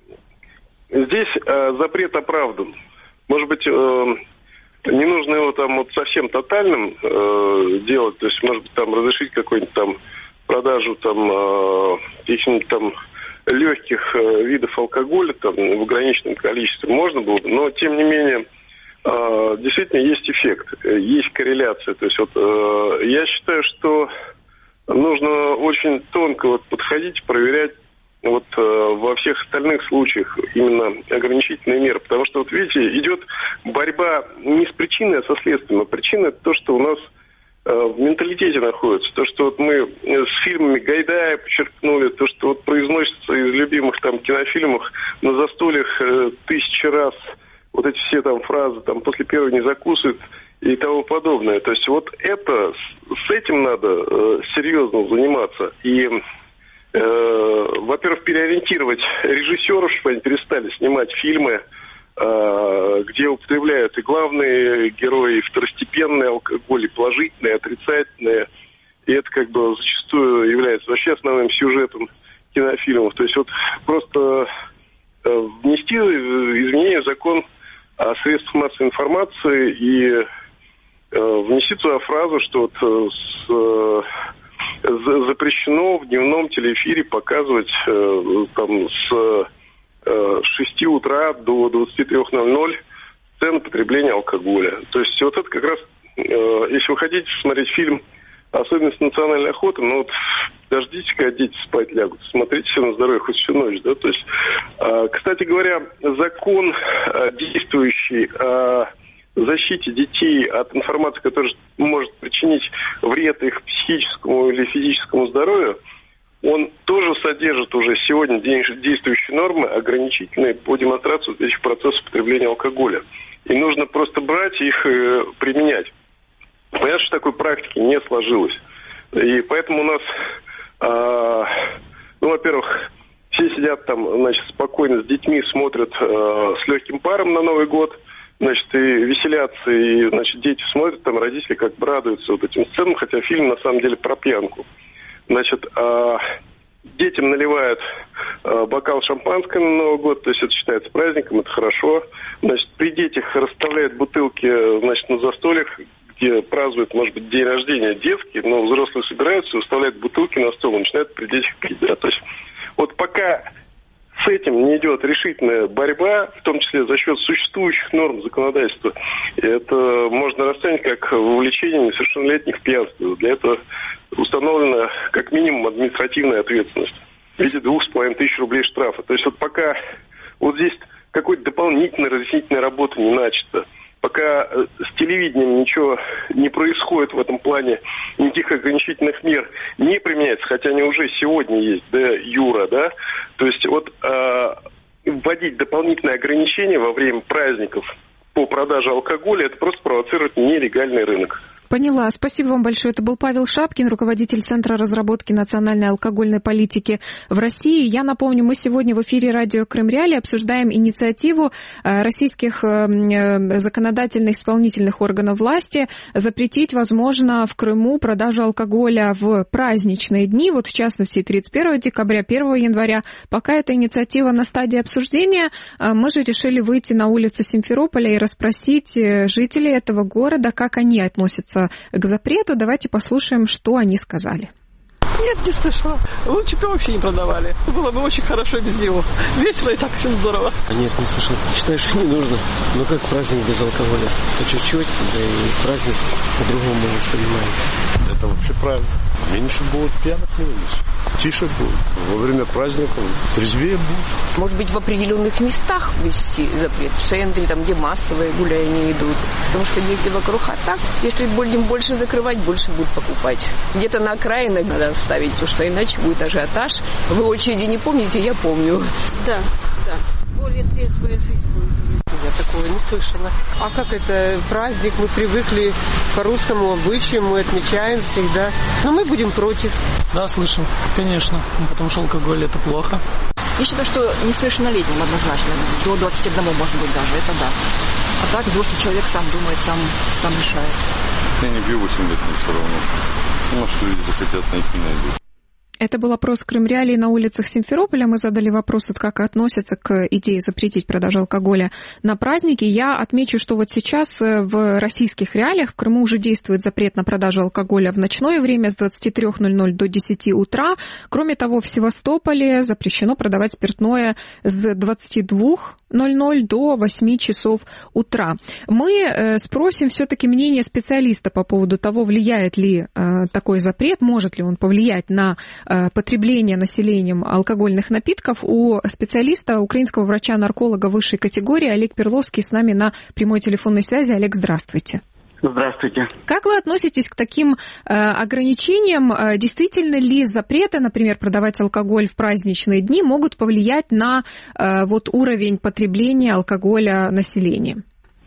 здесь запрет оправдан. Может быть, не нужно его там вот совсем тотальным делать, то есть, может быть, там разрешить какой-нибудь там продажу там каких-нибудь там легких видов алкоголя там в ограниченном количестве можно было бы, но тем не менее действительно есть эффект, есть корреляция. То есть вот я считаю, что нужно очень тонко вот подходить, проверять вот во всех остальных случаях именно ограничительные меры, потому что вот видите, идет борьба не с причиной, а со следствием, а причина это то, что у нас в менталитете находится. То, что вот мы с фильмами Гайдая подчеркнули, то, что вот произносится из любимых там кинофильмов на застольях э, тысячи раз вот эти все там фразы, там после первой не закусывают и тому подобное. То есть вот это, с этим надо э, серьезно заниматься. И, э, во-первых, переориентировать режиссеров, чтобы они перестали снимать фильмы, где употребляют и главные герои, и второстепенные алкоголь, и положительные, и отрицательные. И это как бы зачастую является вообще основным сюжетом кинофильмов. То есть вот просто внести изменения в закон о средствах массовой информации и э, внеси туда фразу, что вот, с, э, запрещено в дневном телеэфире показывать э, там, с э, шести утра до двадцати трёх ноль-ноль цены потребления алкоголя. То есть вот это как раз, э, если вы хотите смотреть фильм «Особенность национальной охоты», ну вот дождитесь, когда дети спать лягут, смотрите все на здоровье хоть всю ночь, да, то есть, э, кстати говоря, закон, э, действующий о защите детей от информации, которая может причинить вред их психическому или физическому здоровью, он тоже содержит уже сегодня действующие нормы, ограничительные по демонстрации этих процессов потребления алкоголя. И нужно просто брать их и применять. Понятно, что такой практики не сложилось. И поэтому у нас, э, ну, во-первых, все сидят там, значит, спокойно с детьми, смотрят э, с легким паром на Новый год, значит, и веселятся, и, значит, дети смотрят, там, родители как бы радуются вот этим сценам, хотя фильм, на самом деле, про пьянку. Значит, э, детям наливают э, бокал шампанского на Новый год, то есть это считается праздником, это хорошо. Значит, при детях расставляют бутылки, значит, на застольях, где празднуют, может быть, день рождения детский, но взрослые собираются и выставляют бутылки на стол и начинают при детях пить. Да? То есть вот пока с этим не идет решительная борьба, в том числе за счет существующих норм законодательства, это можно расценить как вовлечение несовершеннолетних в пьянство. Для этого установлена как минимум административная ответственность в виде двух с половиной тысяч рублей штрафа. То есть вот пока вот здесь какой-то дополнительной разъяснительной работы не начато, пока с телевидением ничего не происходит в этом плане, никаких ограничительных мер не применяется, хотя они уже сегодня есть, да, Юра, да, то есть вот э, вводить дополнительные ограничения во время праздников по продаже алкоголя, это просто провоцирует нелегальный рынок. Поняла. Спасибо вам большое. Это был Павел Шапкин, руководитель Центра разработки национальной алкогольной политики в России. Я напомню, мы сегодня в эфире радио Крым Реалии обсуждаем инициативу российских законодательных исполнительных органов власти запретить, возможно, в Крыму продажу алкоголя в праздничные дни, вот в частности тридцать первого декабря, первого января. Пока эта инициатива на стадии обсуждения, мы же решили выйти на улицы Симферополя и расспросить жителей этого города, как они относятся к запрету. Давайте послушаем, что они сказали. Нет, не слышала. Лучше бы вообще не продавали. Было бы очень хорошо без него. Весело и так всем здорово. Нет, не слышал. Считаю, что не нужно. Ну как праздник без алкоголя? По чуть-чуть, да и праздник по-другому воспринимается. Это вообще правильно. Меньше будет пьяных, не меньше. Тише будет. Во время праздника трезвее будет. Может быть, в определенных местах ввести запрет. В центре, там, где массовые гуляния идут. Потому что дети вокруг. А так, если будем больше закрывать, больше будут покупать. Где-то на окраинах надо ставить, потому что иначе будет ажиотаж. Вы очереди не помните, я помню. Да, да. Более трезвая жизнь будет. Я такого не слышала. А как это праздник? Мы привыкли по русскому обычаю, мы отмечаем всегда. Но мы будем против. Да, слышим, конечно. Потому что алкоголь это плохо. Я считаю, что несовершеннолетним однозначно. До двадцати одного, может быть, даже. Это да. А так, взрослый человек сам думает, сам, сам решает. Я не пью восемь лет, мне все равно. Может, люди захотят найти, найдут. Это был опрос Крым Реалии на улицах Симферополя. Мы задали вопрос, как относятся к идее запретить продажу алкоголя на праздники. Я отмечу, что вот сейчас в российских реалиях в Крыму уже действует запрет на продажу алкоголя в ночное время с двадцати трёх ноль-ноль до десяти утра. Кроме того, в Севастополе запрещено продавать спиртное с двадцати двух ноль-ноль до восьми часов утра. Мы спросим все-таки мнение специалиста по поводу того, влияет ли такой запрет, может ли он повлиять на потребление населением алкогольных напитков. У специалиста, украинского врача-нарколога высшей категории Олег Перловский с нами на прямой телефонной связи. Олег, здравствуйте. Здравствуйте. Как вы относитесь к таким э, ограничениям? Действительно ли запреты, например, продавать алкоголь в праздничные дни, могут повлиять на э, вот уровень потребления алкоголя населением?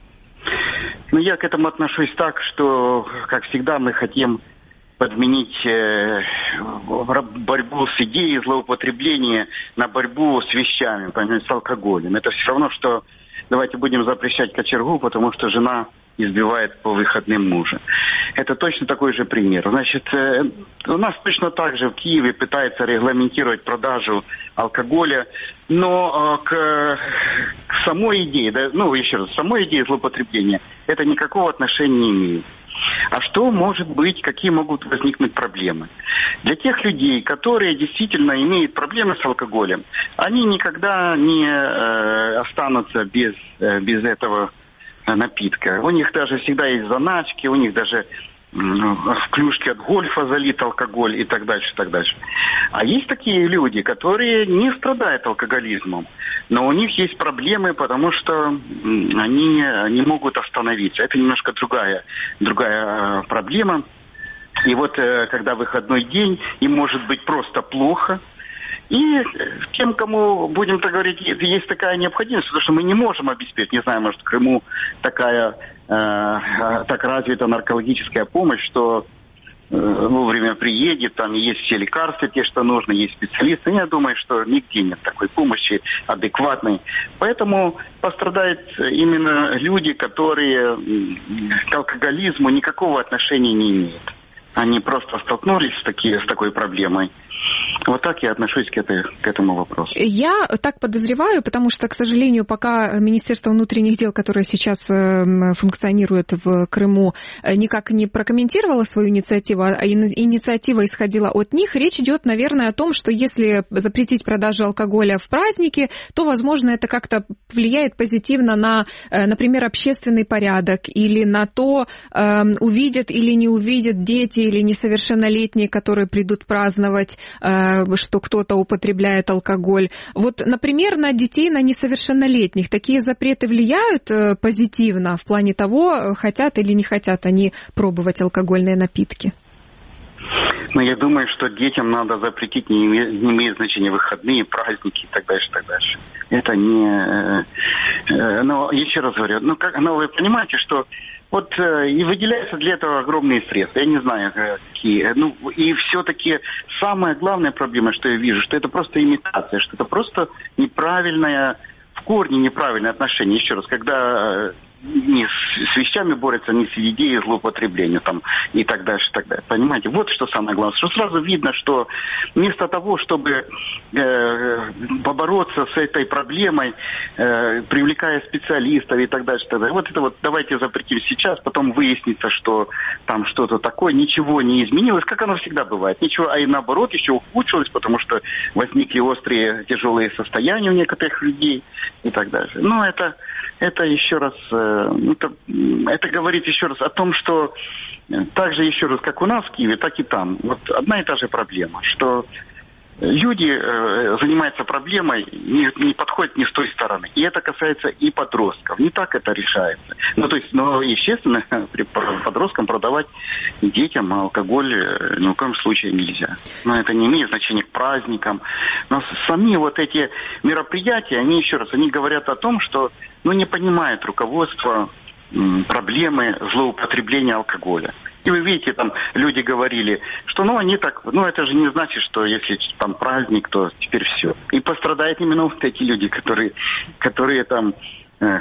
Ну, я к этому отношусь так, что, как всегда, мы хотим подменить э, борьбу с идеей злоупотребления на борьбу с вещами, понимаете, с алкоголем. Это все равно, что давайте будем запрещать кочергу, потому что жена избивает по выходным мужа. Это точно такой же пример. Значит, у нас точно так же в Киеве пытаются регламентировать продажу алкоголя, но к, к самой идее, да, ну, еще раз, самой идее злоупотребления это никакого отношения не имеет. А что может быть, какие могут возникнуть проблемы? Для тех людей, которые действительно имеют проблемы с алкоголем, они никогда не э, останутся без, э, без этого напитка. У них даже всегда есть заначки, у них даже в клюшке от гольфа залит алкоголь и так дальше, и так дальше. А есть такие люди, которые не страдают алкоголизмом, но у них есть проблемы, потому что они не могут остановиться. Это немножко другая, другая проблема. И вот когда выходной день, им может быть просто плохо. И тем, кому, будем так говорить, есть такая необходимость, потому что мы не можем обеспечить, не знаю, может, в Крыму такая, э, так развита наркологическая помощь, что э, вовремя приедет, там есть все лекарства, те, что нужно, есть специалисты. Я думаю, что нигде нет такой помощи адекватной. Поэтому пострадают именно люди, которые к алкоголизму никакого отношения не имеют. Они просто столкнулись с, таки, с такой проблемой. Вот так я отношусь к, этой, к этому вопросу. Я так подозреваю, потому что, к сожалению, пока Министерство внутренних дел, которое сейчас функционирует в Крыму, никак не прокомментировало свою инициативу, а инициатива исходила от них, речь идет, наверное, о том, что если запретить продажу алкоголя в праздники, то, возможно, это как-то влияет позитивно на, например, общественный порядок или на то, увидят или не увидят дети или несовершеннолетние, которые придут праздновать, что кто-то употребляет алкоголь. Вот, например, на детей, на несовершеннолетних такие запреты влияют позитивно в плане того, хотят или не хотят они пробовать алкогольные напитки? Ну, я думаю, что детям надо запретить, не имеет, не имеет значения выходные, праздники и так дальше, и так дальше. Это не... Но еще раз говорю, ну, как, ну вы понимаете, что вот э, и выделяются для этого огромные средства. Я не знаю, какие. Ну, и все-таки самая главная проблема, что я вижу, что это просто имитация, что это просто неправильное, в корне неправильное отношение. Еще раз, когда э, не с, с вещами борются, не с идеей злоупотребления там, и так дальше, и так далее. Понимаете? Вот что самое главное. Что сразу видно, что вместо того, чтобы э, побороться с этой проблемой, э, привлекая специалистов и так дальше, и так далее, вот это вот давайте запретим сейчас, потом выяснится, что там что-то такое, ничего не изменилось, как оно всегда бывает. Ничего, а и наоборот еще ухудшилось, потому что возникли острые тяжелые состояния у некоторых людей и так дальше. Но это, это еще раз... Это, это говорит еще раз о том, что так же еще раз, как у нас в Киеве, так и там. Вот одна и та же проблема, что люди э, занимаются проблемой, не, не подходят ни с той стороны. И это касается и подростков. Не так это решается. Ну, то есть, ну, естественно, при подросткам продавать детям алкоголь ни в коем случае нельзя. Но это не имеет значения к праздникам. Но сами вот эти мероприятия, они еще раз, они говорят о том, что ну, не понимает руководство м, проблемы злоупотребления алкоголя. И вы видите, там люди говорили, что ну они так, ну это же не значит, что если там праздник, то теперь все. И пострадают именно вот эти люди, которые, которые там э,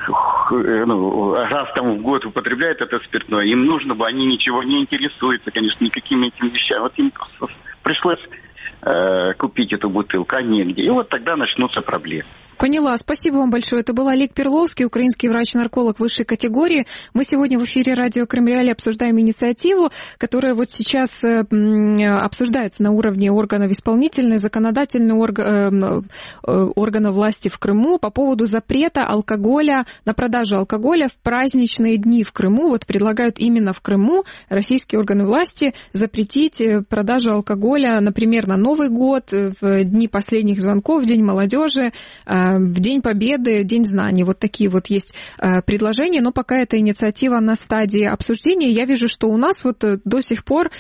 ну, раз там в год употребляют это спиртное. Им нужно бы, они ничего не интересуются, конечно, никакими этими вещами. Вот им пришлось э, купить эту бутылку, а негде. И вот тогда начнутся проблемы. Поняла. Спасибо вам большое. Это был Олег Перловский, украинский врач-нарколог высшей категории. Мы сегодня в эфире радио Крым Реалии обсуждаем инициативу, которая вот сейчас обсуждается на уровне органов исполнительной, законодательной орг... органов власти в Крыму по поводу запрета алкоголя, на продажу алкоголя в праздничные дни в Крыму. Вот предлагают именно в Крыму российские органы власти запретить продажу алкоголя, например, на Новый год, в дни последних звонков, в День молодежи, в День Победы, День знаний. Вот такие вот есть предложения, но пока эта инициатива на стадии обсуждения. Я вижу, что у нас вот до сих пор,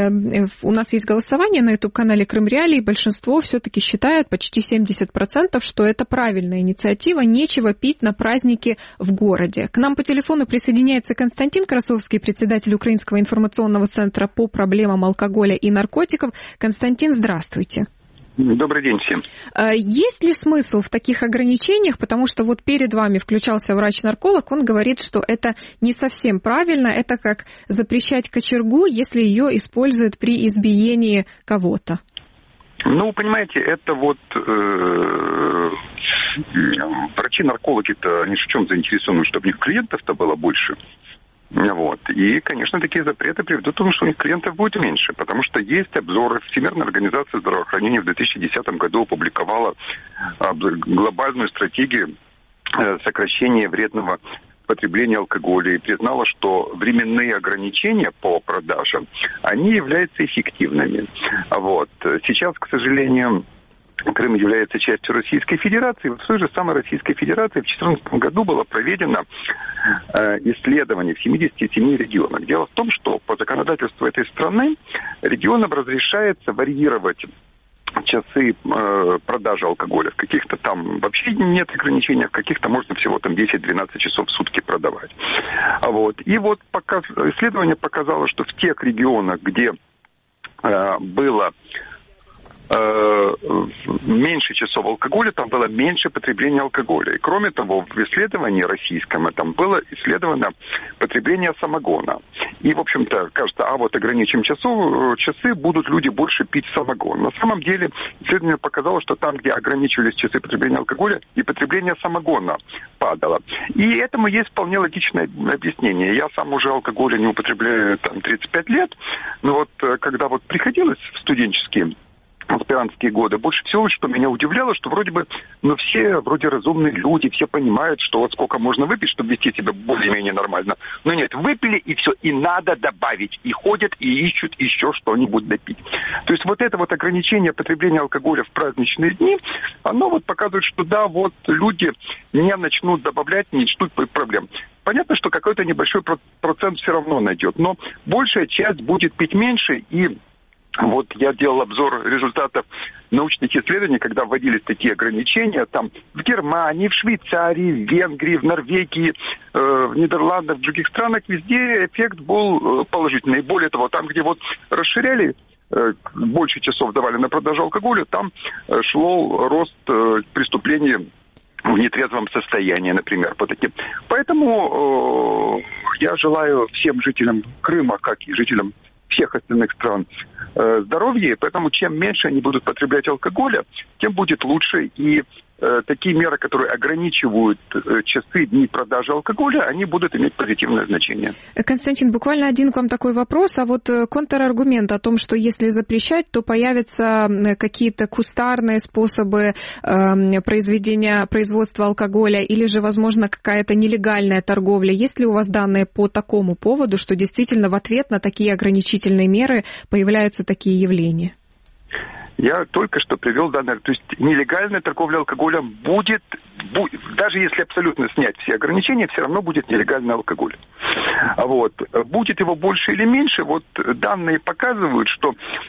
у нас есть голосование на YouTube-канале Крым Реалии, большинство все-таки считает, почти семьдесят процентов, что это правильная инициатива, нечего пить на праздники в городе. К нам по телефону присоединяется Константин Красовский, председатель Украинского информационного центра по проблемам алкоголя и наркотиков. Константин, здравствуйте. Добрый день всем. Есть ли смысл в таких ограничениях? Потому что вот перед вами включался врач-нарколог, он говорит, что это не совсем правильно, это как запрещать кочергу, если ее используют при избиении кого-то. Ну, понимаете, это вот э, врачи-наркологи-то, они же в чем заинтересованы, чтобы у них клиентов-то было больше. Вот. И, конечно, такие запреты приведут к тому, что у них клиентов будет меньше, потому что есть обзоры. Всемирная организация здравоохранения в две тысячи десятом году опубликовала глобальную стратегию сокращения вредного потребления алкоголя и признала, что временные ограничения по продажам, они являются эффективными. Вот. Сейчас, к сожалению, Крым является частью Российской Федерации. Вот в той же самой Российской Федерации в две тысячи четырнадцатом году было проведено э, исследование в семидесяти семи регионах. Дело в том, что по законодательству этой страны регионам разрешается варьировать часы э, продажи алкоголя. В каких-то там вообще нет ограничений, в каких-то можно всего там десять-двенадцать часов в сутки продавать. Вот. И вот пока, исследование показало, что в тех регионах, где э, было меньше часов алкоголя, там было меньше потребления алкоголя. И кроме того, в исследовании российском там было исследовано потребление самогона. И, в общем-то, кажется, а вот ограничим часов, часы, будут люди больше пить самогон. На самом деле, исследование показало, что там, где ограничивались часы потребления алкоголя, и потребление самогона падало. И этому есть вполне логичное объяснение. Я сам уже алкоголя не употребляю там тридцать пять лет, но вот когда вот приходилось в студенческие аспирантские годы, больше всего, что меня удивляло, что вроде бы, ну, все вроде разумные люди, все понимают, что вот сколько можно выпить, чтобы вести себя более-менее нормально. Но нет, выпили и все, и надо добавить. И ходят, и ищут еще что-нибудь допить. То есть вот это вот ограничение потребления алкоголя в праздничные дни, оно вот показывает, что да, вот люди не начнут добавлять, не начнут проблем. Понятно, что какой-то небольшой процент все равно найдет, но большая часть будет пить меньше, и вот я делал обзор результатов научных исследований, когда вводились такие ограничения, там в Германии, в Швейцарии, в Венгрии, в Норвегии, э, в Нидерландах, в других странах, везде эффект был положительный. И более того, там, где вот расширяли, э, больше часов давали на продажу алкоголя, там э, шло рост э, преступлений в нетрезвом состоянии, например, по таким. Поэтому э, я желаю всем жителям Крыма, как и жителям всех остальных стран э, здоровья, поэтому чем меньше они будут потреблять алкоголя, тем будет лучше. И э, такие меры, которые ограничивают э, часы, дни продажи алкоголя, они будут иметь позитивное значение. Константин, буквально один к вам такой вопрос. А вот контраргумент о том, что если запрещать, то появятся какие-то кустарные способы э, произведения, производства алкоголя или же, возможно, какая-то нелегальная торговля. Есть ли у вас данные по такому поводу, что действительно в ответ на такие ограничительные меры появляются такие явления? Я только что привел данные. То есть нелегальная торговля алкоголем будет, будет, даже если абсолютно снять все ограничения, все равно будет нелегальный алкоголь. Вот. Будет его больше или меньше, вот данные показывают, что,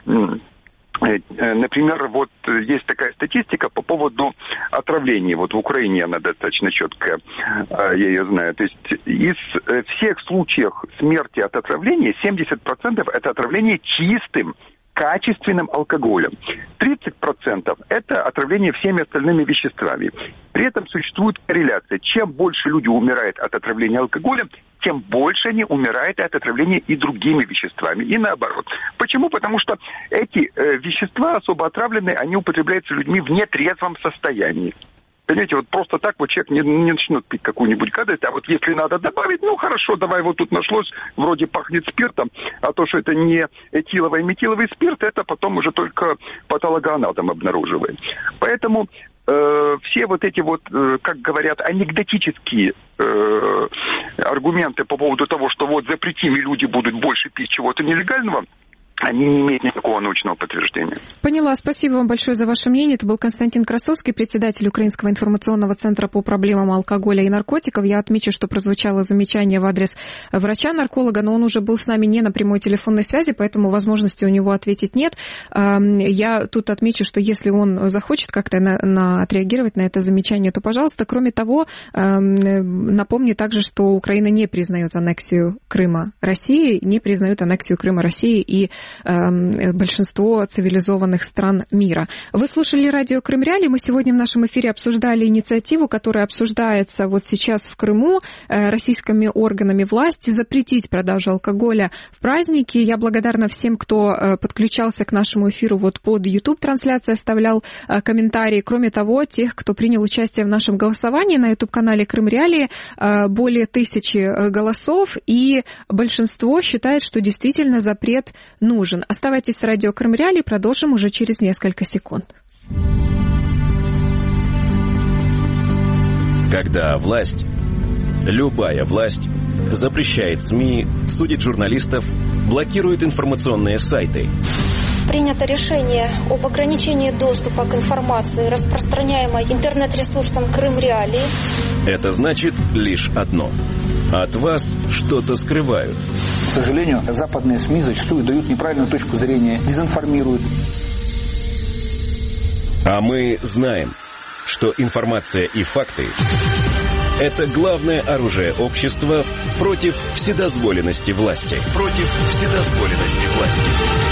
например, вот есть такая статистика по поводу отравлений. Вот в Украине она достаточно четкая, я ее знаю. То есть из всех случаев смерти от отравления семьдесят процентов это отравление чистым, качественным алкоголем. тридцать процентов это отравление всеми остальными веществами. При этом существует корреляция. Чем больше люди умирают от отравления алкоголем, тем больше они умирают от отравления и другими веществами. И наоборот. Почему? Потому что эти э, вещества особо отравленные, они употребляются людьми в нетрезвом состоянии. Понимаете, вот просто так вот человек не, не начнет пить какую-нибудь гадость, а вот если надо добавить, ну хорошо, давай, вот тут нашлось, вроде пахнет спиртом, а то, что это не этиловый, метиловый спирт, это потом уже только патологоанатом обнаруживает. Поэтому э, все вот эти вот, э, как говорят, анекдотические э, аргументы по поводу того, что вот запретим, и люди будут больше пить чего-то нелегального, они не имеют никакого научного подтверждения. Поняла. Спасибо вам большое за ваше мнение. Это был Константин Красовский, председатель Украинского информационного центра по проблемам алкоголя и наркотиков. Я отмечу, что прозвучало замечание в адрес врача-нарколога, но он уже был с нами не на прямой телефонной связи, поэтому возможности у него ответить нет. Я тут отмечу, что если он захочет как-то на, на, отреагировать на это замечание, то, пожалуйста. Кроме того, напомню также, что Украина не признает аннексию Крыма России, не признает аннексию Крыма России и э, большинство цивилизованных стран мира. Вы слушали радио Крым Реалии. Мы сегодня в нашем эфире обсуждали инициативу, которая обсуждается вот сейчас в Крыму э, российскими органами власти, запретить продажу алкоголя в праздники. Я благодарна всем, кто э, подключался к нашему эфиру вот под YouTube-трансляцией, оставлял э, комментарии. Кроме того, тех, кто принял участие в нашем голосовании на YouTube-канале Крым Реалии, э, более тысячи голосов, и большинство считает, что действительно запрет нужен. Оставайтесь с радио Крым Реалии, продолжим уже через несколько секунд. Когда власть, любая власть, запрещает СМИ, судит журналистов, блокирует информационные сайты. Принято решение об ограничении доступа к информации, распространяемой интернет-ресурсом Крым Реалии. Это значит лишь одно. От вас что-то скрывают. К сожалению, западные СМИ зачастую дают неправильную точку зрения, дезинформируют. А мы знаем, что информация и факты – это главное оружие общества против вседозволенности власти. Против вседозволенности власти.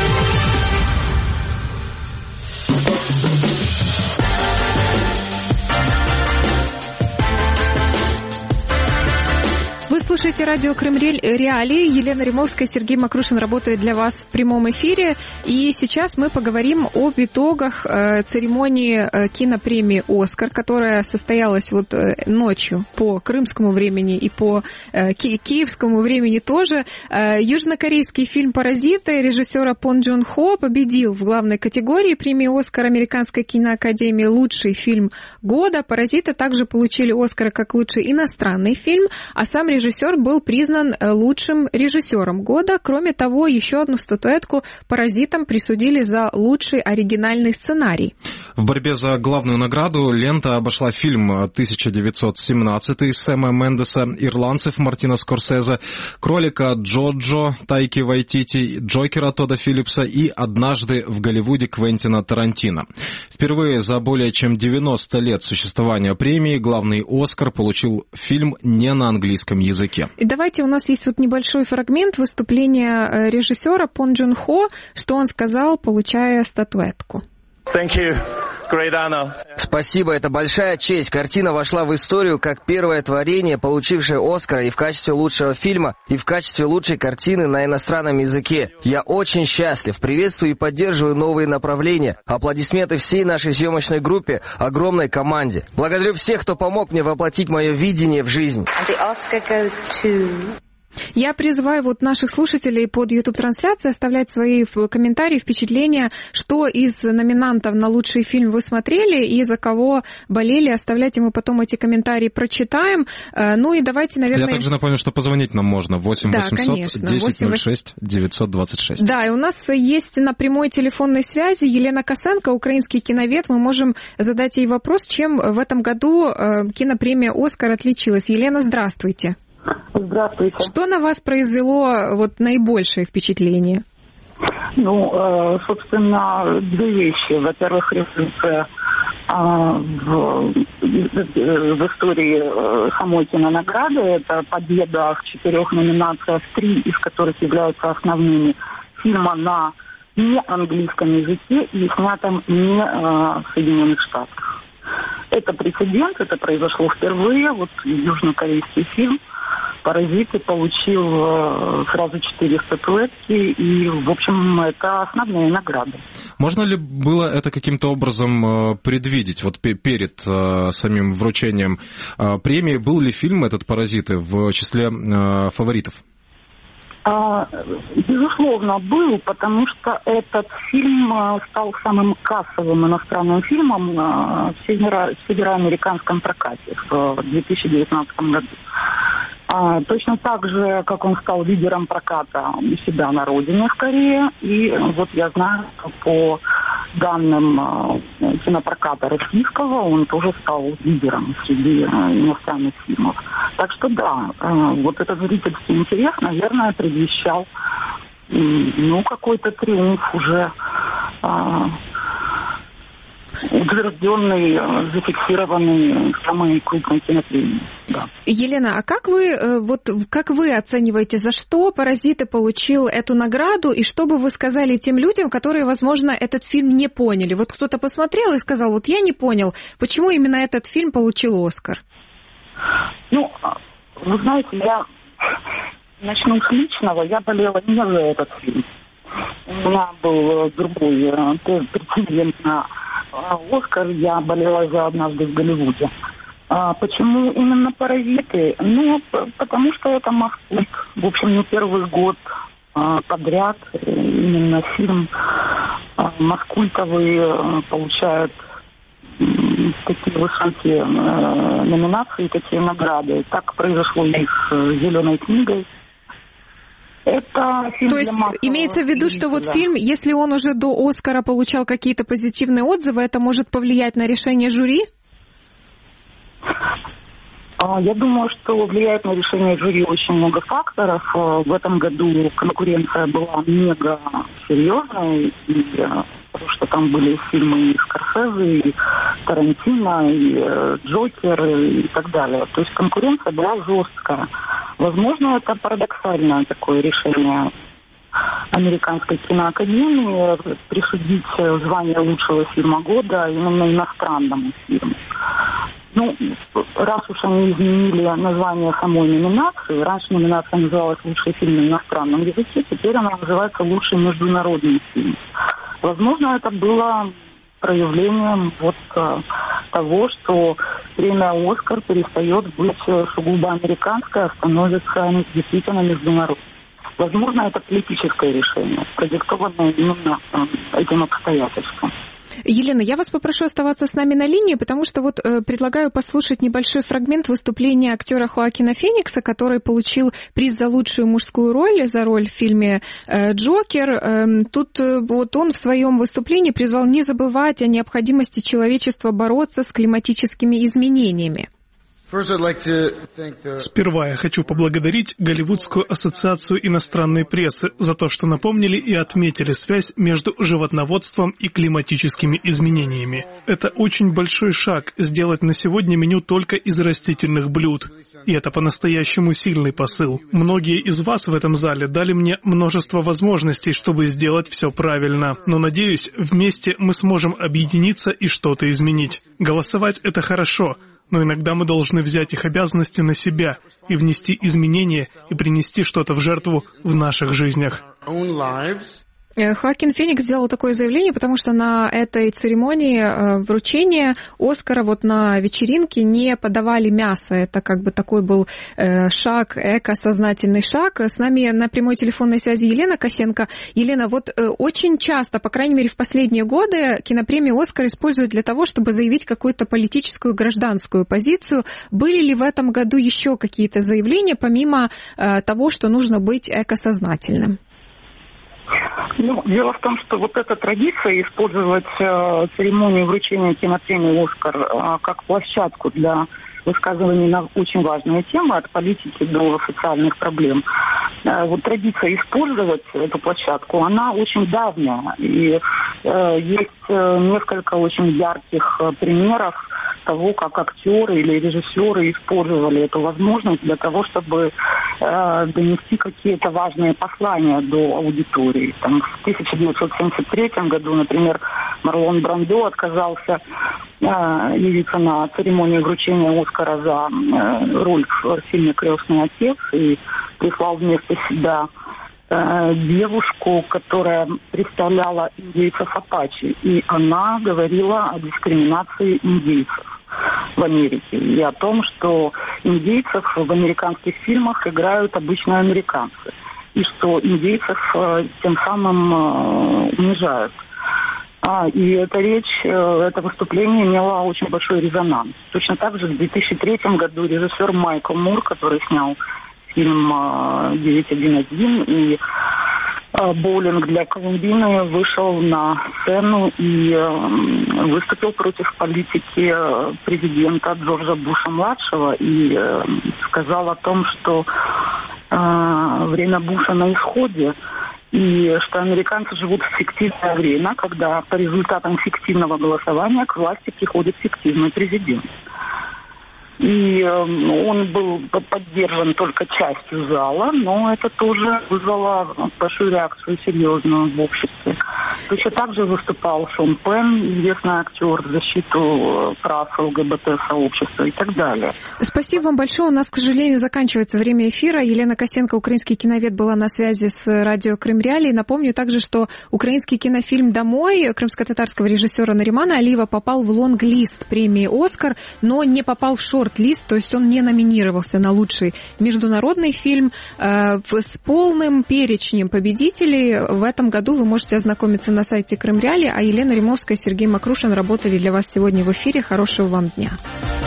Вы слушаете радио Крым Реалии. Елена Римовская, Сергей Макрушин работает для вас в прямом эфире. И сейчас мы поговорим об итогах церемонии кинопремии «Оскар», которая состоялась вот ночью по крымскому времени и по ки- киевскому времени тоже. Южнокорейский фильм «Паразиты» режиссера Пон Джун Хо победил в главной категории премии «Оскар» Американской киноакадемии «Лучший фильм года». «Паразиты» также получили «Оскар» как лучший иностранный фильм, а сам режиссер Режиссер был признан лучшим режиссером года. Кроме того, еще одну статуэтку «Паразитам» присудили за лучший оригинальный сценарий. В борьбе за главную награду лента обошла фильм тысяча девятьсот семнадцатый Сэма Мендеса, «Ирландцев» Мартина Скорсезе, «Кролика Джоджо» Тайки Вайтити, «Джокера» Тодда Филлипса и «Однажды в Голливуде» Квентина Тарантино. Впервые за более чем девяносто лет существования премии главный «Оскар» получил фильм не на английском языке. Языке. И давайте, у нас есть вот небольшой фрагмент выступления режиссера Пон Джун Хо, что он сказал, получая статуэтку. Thank you. Great honor. Спасибо, это большая честь. Картина вошла в историю как первое творение, получившее Оскара и в качестве лучшего фильма, и в качестве лучшей картины на иностранном языке. Я очень счастлив, приветствую и поддерживаю новые направления. Аплодисменты всей нашей съемочной группе, огромной команде. Благодарю всех, кто помог мне воплотить мое видение в жизнь. And the Oscar goes to... Я призываю вот наших слушателей под YouTube-трансляцией оставлять свои комментарии, впечатления, что из номинантов на лучший фильм вы смотрели и за кого болели. Оставляйте, мы потом эти комментарии прочитаем. Ну и давайте, наверное... Я также напомню, что позвонить нам можно восемь восемьсот десять ноль шесть девятьсот двадцать шесть. Да, и у нас есть на прямой телефонной связи Елена Косенко, украинский киновед. Мы можем задать ей вопрос, чем в этом году кинопремия «Оскар» отличилась. Елена, здравствуйте. Здравствуйте. Что на вас произвело вот наибольшее впечатление? Ну, собственно, две вещи. Во-первых, революция в, в истории самой кинонаграды. Это победа в четырех номинациях, три из которых являются основными, фильма на неанглийском языке и снятом не в Соединенных Штатах. Это прецедент, это произошло впервые. Вот южнокорейский фильм «Паразиты» получил э, сразу четыре статуэтки, и, в общем, это основные награды. Можно ли было это каким-то образом э, предвидеть? Вот п- перед э, самим вручением э, премии, был ли фильм этот «Паразиты» в числе э, фаворитов? А, безусловно, был, потому что этот фильм стал самым кассовым иностранным фильмом в североамериканском прокате в две тысячи девятнадцатом году. А, точно так же, как он стал лидером проката у себя на родине в Корее. И вот я знаю, что по данным кинопроката российского он тоже стал лидером среди иностранных фильмов. Так что да, вот этот зрительский интерес, наверное, предвещал ну, какой-то триумф уже утвержденный, зафиксированный самой крупной кинопремией. Да. Елена, а как вы, вот, как вы оцениваете, за что «Паразиты» получил эту награду, и что бы вы сказали тем людям, которые, возможно, этот фильм не поняли? Вот кто-то посмотрел и сказал, вот я не понял, почему именно этот фильм получил «Оскар»? Ну, вы знаете, я начну с личного. Я болела не за этот фильм. У меня был другой претендент на «Оскар». Я болела за «Однажды в Голливуде». А почему именно «Паразиты»? Ну, потому что это Маскульт. В общем, не первый год а, подряд именно фильм а, Маскультовый получает такие высокие э, номинации, такие награды. Так произошло и с «Зеленой книгой». Это фильм. То есть имеется в виду, что вот фильм, если он уже до «Оскара» получал какие-то позитивные отзывы, это может повлиять на решение жюри? Я думаю, что влияет на решение жюри очень много факторов. В этом году конкуренция была мега серьезная, и потому что там были фильмы и Скорсезе, и Тарантино, и Джокер, и так далее. То есть конкуренция была жесткая. Возможно, это парадоксальное такое решение Американской киноакадемии присудить звание лучшего фильма года именно иностранному фильму. Ну, раз уж они изменили название самой номинации, раньше номинация называлась «Лучший фильм на иностранном языке», теперь она называется «Лучший международный фильм». Возможно, это было проявлением вот а, того, что премия «Оскар» перестает быть сугубо американской, а становится действительно международной. Возможно, это политическое решение, продиктованное именно этим обстоятельством. Елена, я вас попрошу оставаться с нами на линии, потому что вот э, предлагаю послушать небольшой фрагмент выступления актера Хоакина Феникса, который получил приз за лучшую мужскую роль, за роль в фильме э, «Джокер». Э, тут э, вот он в своем выступлении призвал не забывать о необходимости человечества бороться с климатическими изменениями. Сперва я хочу поблагодарить Голливудскую ассоциацию иностранной прессы за то, что напомнили и отметили связь между животноводством и климатическими изменениями. Это очень большой шаг сделать на сегодня меню только из растительных блюд. И это по-настоящему сильный посыл. Многие из вас в этом зале дали мне множество возможностей, чтобы сделать все правильно. Но, надеюсь, вместе мы сможем объединиться и что-то изменить. Голосовать — это хорошо. Но иногда мы должны взять их обязанности на себя и внести изменения и принести что-то в жертву в наших жизнях. Хоакин Феникс сделал такое заявление, потому что на этой церемонии вручения Оскара вот на вечеринке не подавали мясо. Это как бы такой был шаг, эко-сознательный шаг. С нами на прямой телефонной связи Елена Косенко. Елена, вот очень часто, по крайней мере в последние годы, кинопремию «Оскар» используют для того, чтобы заявить какую-то политическую, гражданскую позицию. Были ли в этом году еще какие-то заявления, помимо того, что нужно быть эко-сознательным? Ну, дело в том, что вот эта традиция использовать э, церемонию вручения кинопремии «Оскар» э, как площадку для высказываний на очень важные темы, от политики до социальных проблем. Э, вот традиция использовать эту площадку, она очень давняя. И э, есть э, несколько очень ярких э, примеров того, как актеры или режиссеры использовали эту возможность для того, чтобы э, донести какие-то важные послания до аудитории. Там, в тысяча девятьсот семьдесят третьем году, например, Марлон Брандо отказался э, явиться на церемонию вручения «Оскара» за э, роль в фильме «Крестный отец» и прислал вместо себя девушку, которая представляла индейцев Апачи, и она говорила о дискриминации индейцев в Америке и о том, что индейцев в американских фильмах играют обычно американцы, и что индейцев тем самым унижают. А, и эта речь, это выступление имело очень большой резонанс. Точно так же в две тысячи третьем году режиссер Майкл Мур, который снял фильм девять один один и «Боулинг для Колумбины», вышел на сцену и выступил против политики президента Джорджа Буша-младшего и сказал о том, что время Буша на исходе, И что американцы живут в фиктивное время, когда по результатам фиктивного голосования к власти приходит фиктивный президент. И он был поддержан только частью зала, но это тоже вызвало большую реакцию серьезную в обществе. Точно так же выступал Шон Пенн, известный актер, в защиту прав ЛГБТ-сообщества и так далее. Спасибо вам большое. У нас, к сожалению, заканчивается время эфира. Елена Косенко, украинский киновед, была на связи с радио Крым Реалии. Напомню также, что украинский кинофильм «Домой» крымско-татарского режиссера Наримана Алиева попал в лонг-лист премии «Оскар», но не попал в шорт-лист, то есть он не номинировался на лучший международный фильм. С полным перечнем победителей в этом году вы можете ознакомиться на сайте Крым Реалии, а Елена Римовская и Сергей Макрушин работали для вас сегодня в эфире. Хорошего вам дня.